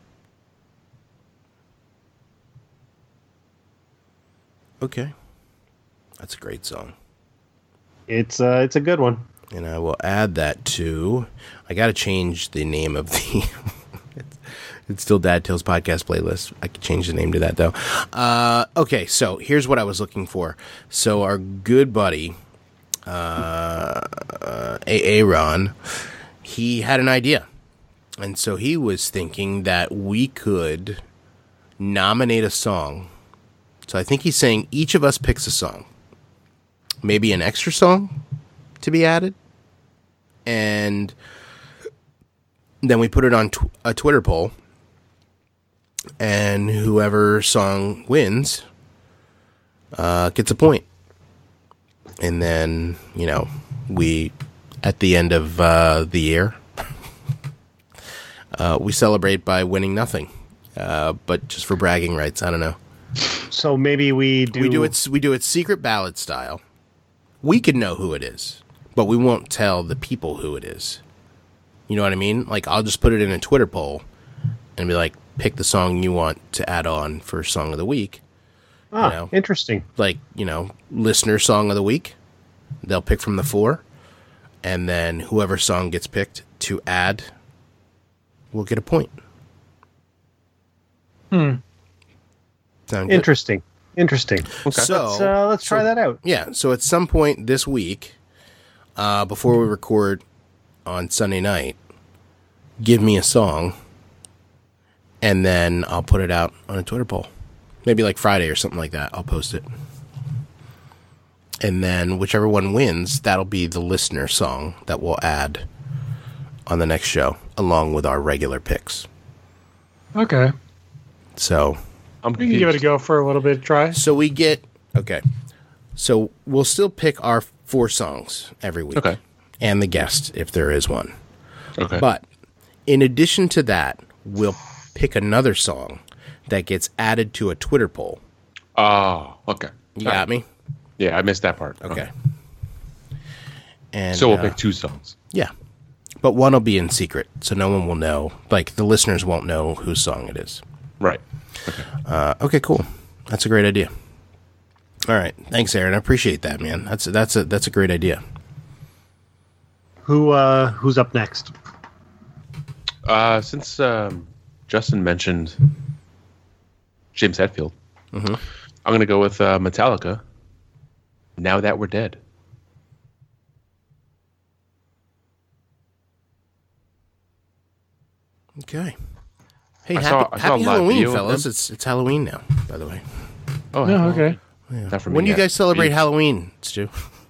Okay. That's a great song. It's uh, it's a good one. And I will add that to. I got to change the name of the. it's, it's still Dad Tales podcast playlist. I could change the name to that though. Uh, okay, so here's what I was looking for. So our good buddy, uh, uh, Aaron, he had an idea, and so he was thinking that we could nominate a song. So I think he's saying each of us picks a song, maybe an extra song to be added, and then we put it on tw- a Twitter poll, and whoever song wins uh, gets a point. And then, you know, we, at the end of uh, the year, uh, we celebrate by winning nothing, uh, but just for bragging rights. I don't know. So maybe we do. We do it. We do it secret ballot style. We can know who it is, but we won't tell the people who it is. You know what I mean? Like, I'll just put it in a Twitter poll and be like, pick the song you want to add on for Song of the Week. Ah, you know, interesting. like, you know, listener Song of the Week. They'll pick from the four, and then whoever song gets picked to add will get a point. Hmm. Sound good? Interesting. Interesting. Okay. So Let's, uh, let's try so- that out. Yeah, so at some point this week, uh, before we record on Sunday night, give me a song, and then I'll put it out on a Twitter poll. Maybe like Friday or something like that. I'll post it. And then whichever one wins, that'll be the listener song that we'll add on the next show, along with our regular picks. Okay. So, I'm We can give it a go for a little bit. Try. so we get, okay. So we'll still pick our four songs every week. Okay. And the guest, if there is one. Okay. But in addition to that, we'll pick another song that gets added to a Twitter poll. Oh, okay. You All got right. me? Yeah, I missed that part. Okay. And So we'll uh, pick two songs. yeah. But one will be in secret, so no one will know. Like, the listeners won't know whose song it is. Right. Uh, okay, cool. That's a great idea. All right. Thanks, Aaron. I appreciate that, man. That's that's a that's a great idea. Who uh, who's up next? Uh, since um, Justin mentioned James Hetfield, Mhm. I'm going to go with uh, Metallica, Now That We're Dead. Okay. Hey, I happy, saw- I saw a happy live Halloween, video of fellas. them. It's it's Halloween now, by the way. Oh, Oh, well, okay. Not for me When do you yet. guys celebrate Me. Halloween, Stu?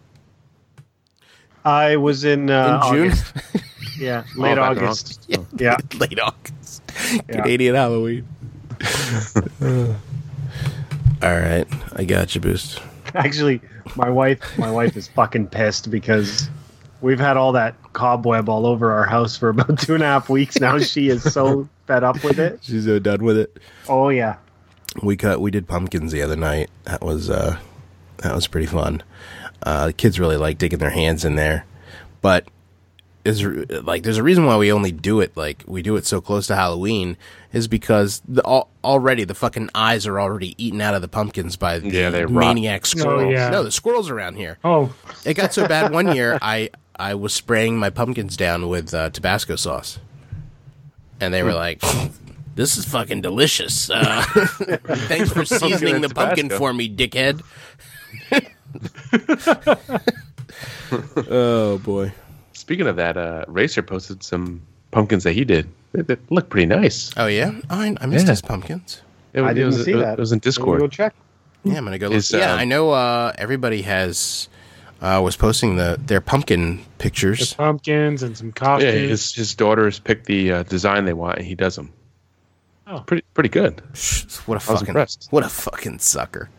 I was in, uh, In June? August. Yeah, Oh, late back in August. Oh. Yeah. Late August. Canadian Halloween. All right, I got you, Boost. Actually, my wife, my wife is fucking pissed because we've had all that cobweb all over our house for about two and a half weeks now. She is so fed up with it. She's so done with it. Oh yeah. We cut. We did pumpkins the other night. That was uh, that was pretty fun. Uh, the kids really like digging their hands in there, but is like there's a reason why we only do it like we do it so close to Halloween is because the al- already the fucking eyes are already eaten out of the pumpkins by the Yeah, they rot. maniac squirrels. Oh, yeah. No, the squirrels around here. Oh, It got so bad one year I I was spraying my pumpkins down with uh, Tabasco sauce, and they were like, "This is fucking delicious. Uh, thanks for seasoning and the pumpkin Tabasco. for me, dickhead." Oh boy. Speaking of that, uh, Racer posted some pumpkins that he did. They, they look pretty nice. Oh yeah, oh, I, I missed Yeah. his pumpkins. It, I it didn't was, see it, that. It was in Let me Discord. Go check. Yeah, I'm gonna go. Look. Is, Yeah, uh, I know. Uh, everybody has uh, was posting the their pumpkin there's pictures. pumpkins and some Yeah, costumes. his his daughters pick the uh, design they want, and he does them. Oh. pretty pretty good. What a I was fucking impressed. what a fucking sucker.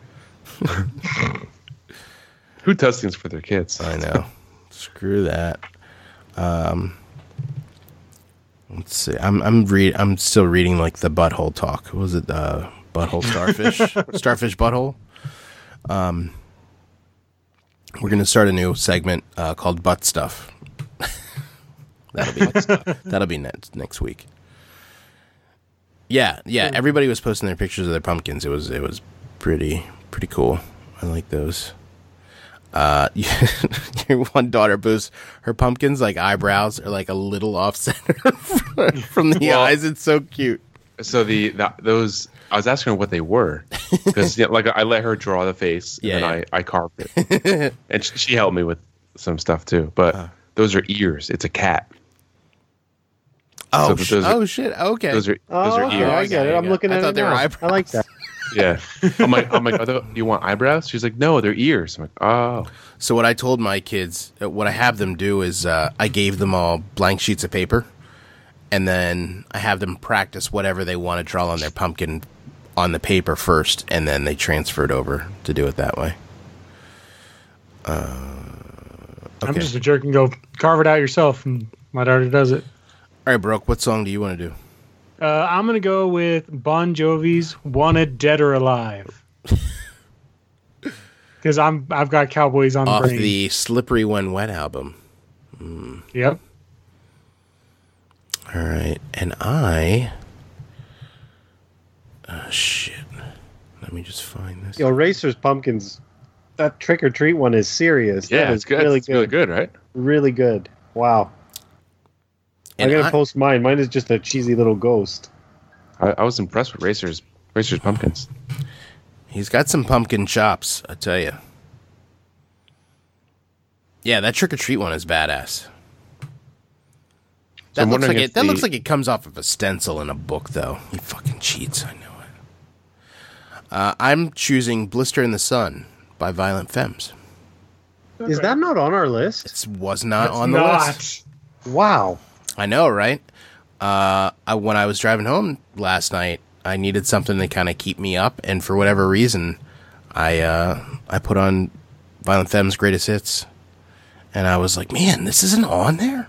Who does things for their kids? I know. Screw that. Um, let's see. I'm I'm read. I'm still reading like the butthole talk. What was it? Uh, butthole starfish. Starfish butthole. Um, we're gonna start a new segment uh, called Butt Stuff. That'll be that'll be next next week. Yeah, yeah. Everybody was posting their pictures of their pumpkins. It was it was pretty pretty cool. I like those. Uh, your one daughter boosts her pumpkins like eyebrows are like a little off center from the Well- eyes. It's so cute. So the, the those I was asking her what they were because you know, like I let her draw the face and Yeah, then yeah. I, I carved it and she, she helped me with some stuff too. But Uh. those are ears. It's a cat. Oh, So sh- those are- oh shit. Okay. Those are those Oh, are okay, ears. I get it. I'm Yeah. looking I at thought it they were now. eyebrows. I like that. Yeah. I'm like I'm like, are they, do you want eyebrows? She's like, no, they're ears. I'm like, oh. So what I told my kids, uh, what I have them do is uh, I gave them all blank sheets of paper, and then I have them practice whatever they want to draw on their pumpkin on the paper first, and then they transfer it over to do it that way. Uh, I'm okay. just a jerk and go carve it out yourself, and my daughter does it. All right, Brooke, what song do you want to do? Uh, I'm gonna go with Bon Jovi's "Wanted Dead or Alive" because I'm I've got Cowboys on the Off brain. the Slippery When Wet album. Yep. All right, and I... Oh, shit. Let me just find this. Yo, Racer's pumpkins. That trick or treat one is serious. Yeah, that it's is good. Really it's good. really good, right? Really good. Wow. And I'm gonna I- post mine. Mine is just a cheesy little ghost. I, I was impressed with Racer's Racer's pumpkins. He's got some pumpkin chops, I tell you. Yeah, that trick or treat one is badass. That I'm looks like wondering it. if That the- looks like it comes off of a stencil in a book, though. He fucking cheats. I know it. Uh, I'm choosing "Blister in the Sun" by Violent Femmes. Is that not on our list? It was not It's on the not. list. Wow. I know, right? Uh, I, when I was driving home last night, I needed something to kind of keep me up, and for whatever reason, I uh, I put on Violent Femmes' Greatest Hits, and I was like, man, this isn't on there.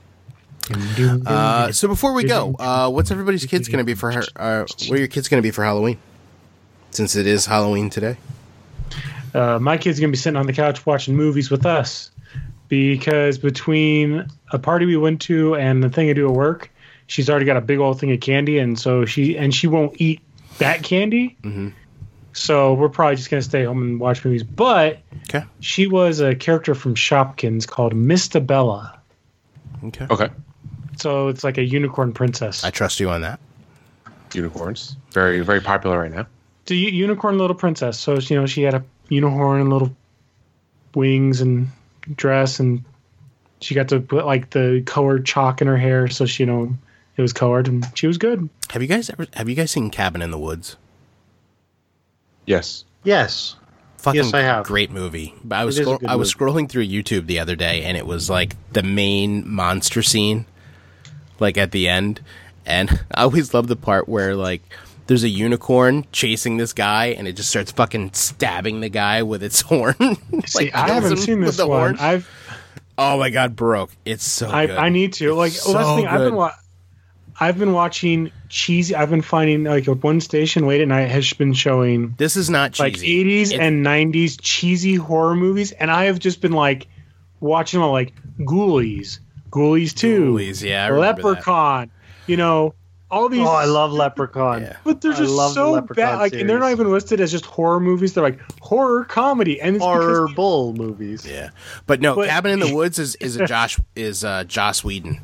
Uh, so before we go, uh, what's everybody's kids going to be for her? Uh, what are your kids going to be for Halloween? Since it is Halloween today. Uh, my kid's gonna be sitting on the couch watching movies with us because between a party we went to and the thing I do at work, she's already got a big old thing of candy, and so she and she won't eat that candy. Mhm. So we're probably just gonna stay home and watch movies. But Okay. she was a character from Shopkins called Mistabella. Okay. Okay. So it's like a unicorn princess. I trust you on that. Unicorns. Very, very popular right now. The u- unicorn little princess. So you know she had a unicorn and little wings and dress, and she got to put like the colored chalk in her hair, so she you know it was colored, and she was good. Have you guys ever? Have you guys seen Cabin in the Woods? Yes. Yes. Fucking Yes, I have. great movie. But I was It is a scroll- good I was scrolling through YouTube the other day, and it was like the main monster scene, like at the end. And I always love the part where like there's a unicorn chasing this guy, and it just starts fucking stabbing the guy with its horn. like, See, I kills haven't him seen with this the one. horn. I've Oh my god, Baroque! It's so I, good. I need to like. It's well, that's the so thing. I've been good. wa- I've been watching cheesy. I've been finding like one station late at night has been showing This is not cheesy. like eighties It- and nineties cheesy horror movies, and I have just been like watching them all like Ghoulies, Ghoulies two, Ghoulies, yeah, I remember that. Leprechaun. You know, all these. Oh, I love Leprechaun. Yeah. But they're I just love the so Leprechaun bad. Like, and they're not series. even listed as just horror movies. They're like horror comedy, and it's Horror because bull movies. Yeah, but no, But- Cabin in the Woods is is a Josh is uh, Joss Whedon.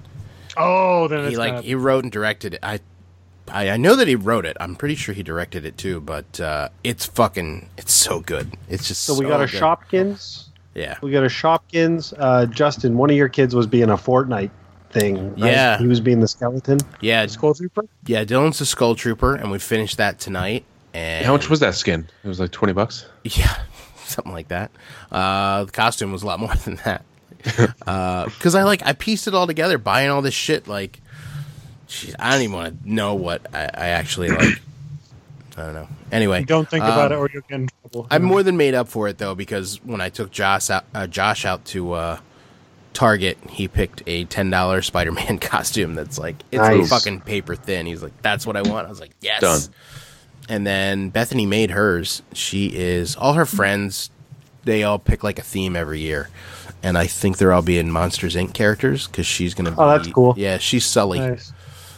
oh, then He it's like gonna- he wrote and directed it. I, I I know that he wrote it. I'm pretty sure he directed it too. But uh, it's fucking it's so good. It's just So we got a good. Shopkins. Yeah, We got a Shopkins. Uh, Justin, one of your kids was being a Fortnite thing. Right? Yeah. He was being the skeleton. yeah, Skull Trooper. yeah. Dylan's the Skull Trooper, and we finished that tonight. And How much was that skin? It was like twenty bucks. Yeah, something like that. Uh, the costume was a lot more than that. Because I like I pieced it all together, buying all this shit. Like, geez, I don't even want to know what I, I actually like. I don't know. Anyway, Don't think about um, it, or you'll get in trouble. I more than made up for it though, because when I took Josh out, uh, Josh out to uh, Target, he picked a ten dollar Spider Man costume that's like it's Nice. fucking paper thin. He's like, "That's what I want." I was like, "Yes." Done. And then Bethany made hers. She is all her friends. They all pick like a theme every year, and I think they're all being Monsters Incorporated characters because she's gonna. Be, Oh, that's cool. Yeah, she's Sully. Nice.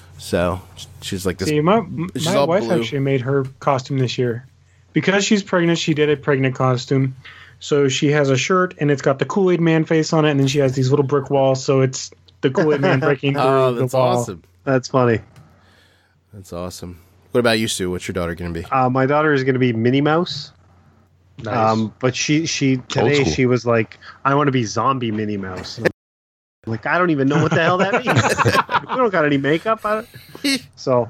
So she's like this. See, my she's my all wife blue. actually made her costume this year because she's pregnant. She did a pregnant costume, so she has a shirt and it's got the Kool Aid Man face on it, and then she has these little brick walls, so it's the Kool Aid Man breaking through Oh, the that's wall. awesome. That's funny. That's awesome. What about you, Stu? What's your daughter gonna be? Uh, my daughter is going to be Minnie Mouse. Nice. Um, but she she today school. she was like, I want to be zombie Minnie Mouse. And I'm like, I don't even know what the hell that means. We don't got any makeup on it. So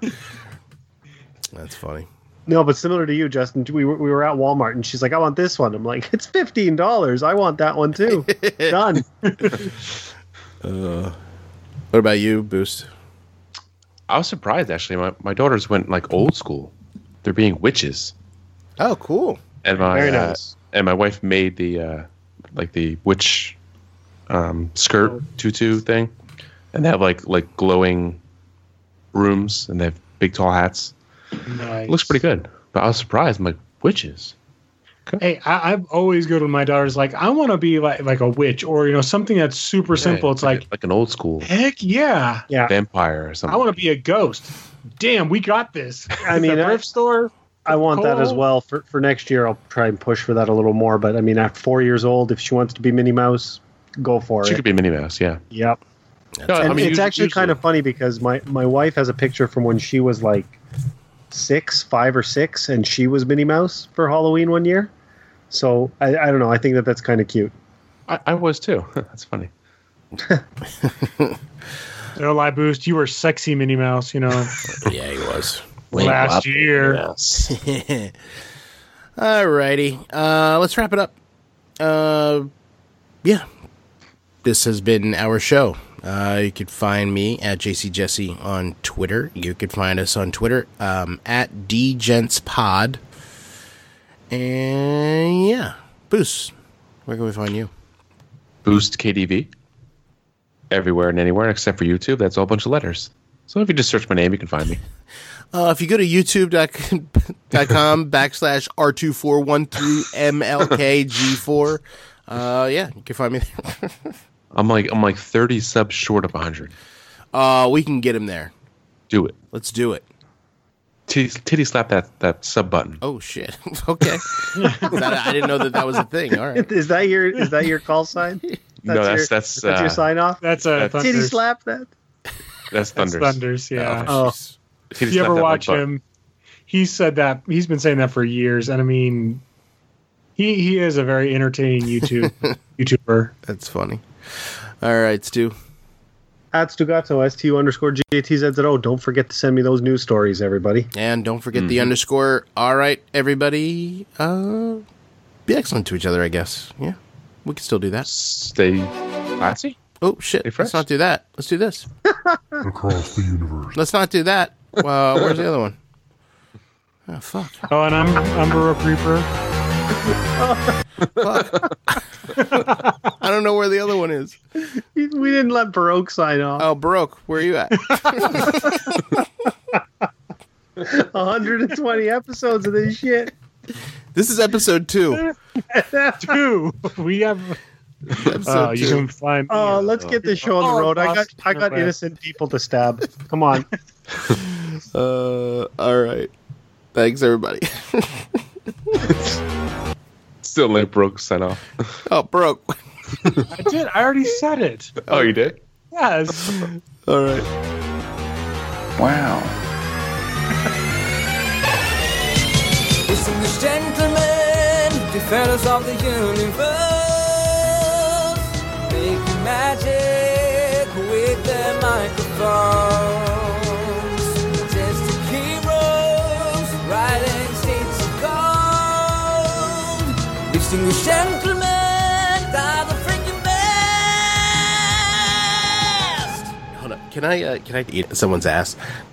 That's funny. no, but similar to you, Justin, we were, we were at Walmart and she's like, I want this one. I'm like, it's fifteen dollars. I want that one too. Done. Uh, what about you, Boost? I was surprised actually. My my daughters went like old school. They're being witches, Oh, cool. and my Very uh, nice. and my wife made the uh, like the witch um, skirt tutu thing, and they have like like glowing rooms, and they have big tall hats. Nice. It looks pretty good. But I was surprised. I'm like, witches. Hey, I, I've always good with my daughters. Like, I want to be like like a witch, or you know, something that's super simple. Yeah, It's like, like an old school heck yeah, Yeah. vampire or something. I want to be a ghost. Damn, we got this. I mean, the I- thrift store. I want that as Cole? well. For for next year, I'll try and push for that a little more. But I mean, at four years old, if she wants to be Minnie Mouse, go for She it. could be Minnie Mouse. Yeah. Yep. No, And I mean, it's us- actually kind usually- of funny because my, my wife has a picture from when she was like six, five or six, and she was Minnie Mouse for Halloween one year. So I, I don't know. I think that that's kind of cute. I, I was too. That's funny. No lie, Boost. You were sexy Minnie Mouse. You know, Yeah, he was. last year. Alrighty. Uh, let's wrap it up. Uh, yeah. This has been our show. Uh, you could find me at J C Jesse on Twitter. You could find us on Twitter um, at D Gents Pod. And yeah. Boost, where can we find you? Boost K D V. Everywhere and anywhere except for YouTube. That's all a bunch of letters. So if you just search my name, you can find me. Uh, if you go to youtube dot com backslash R two four one three M L K G four, uh, yeah, you can find me there. I'm like I'm like thirty subs short of one hundred. Uh, we can get him there. Do it. Let's do it. Titty, titty slap that, that sub button. Oh shit. Okay. That- I didn't know that that was a thing. All right. Is that your is that your call sign? That's no, that's your, that's that's your uh, sign off. That's a That's- Titty Thunders. slap that. that's That's Thunders. Thunders. Yeah. Oh. jeez. Titty If you slap ever that watch butt. him, he said that he's been saying that for years, and I mean, he he is a very entertaining YouTube YouTuber. That's funny. All right, Stu. At Stugato, S T U underscore G A T Z Z O. Don't forget to send me those news stories, everybody. And don't forget the underscore. All right, everybody. Uh, be excellent to each other, I guess. Yeah, we can still do that. Stay classy. Oh shit! Stay Let's fresh. not do that. Let's do this. Across the universe. Let's not do that. Well, where's the other one? Oh, fuck. Oh, and I'm I'm Baroque Reaper. Fuck. I don't know where the other one is. We didn't let Baroque sign off. Oh, Baroque, where are you at? one hundred twenty episodes of this shit. This is episode two. Two. We have. Episode Oh, you two. can find. me Oh, on let's the- get this show on the Oh, road. I got lost I got my- innocent people to stab. Come on. Uh, all right. Thanks, everybody. Still let Brooke sign off. Oh, Baroque. I did. I already said it. Oh, you did? Yes. All right. Wow. Distinguished gentlemen, defenders of the universe, making magic with their microphones. Majestic heroes, riding states of gold. Distinguished gentlemen, are the freaking best. Hold on. Can I uh, can I eat someone's ass?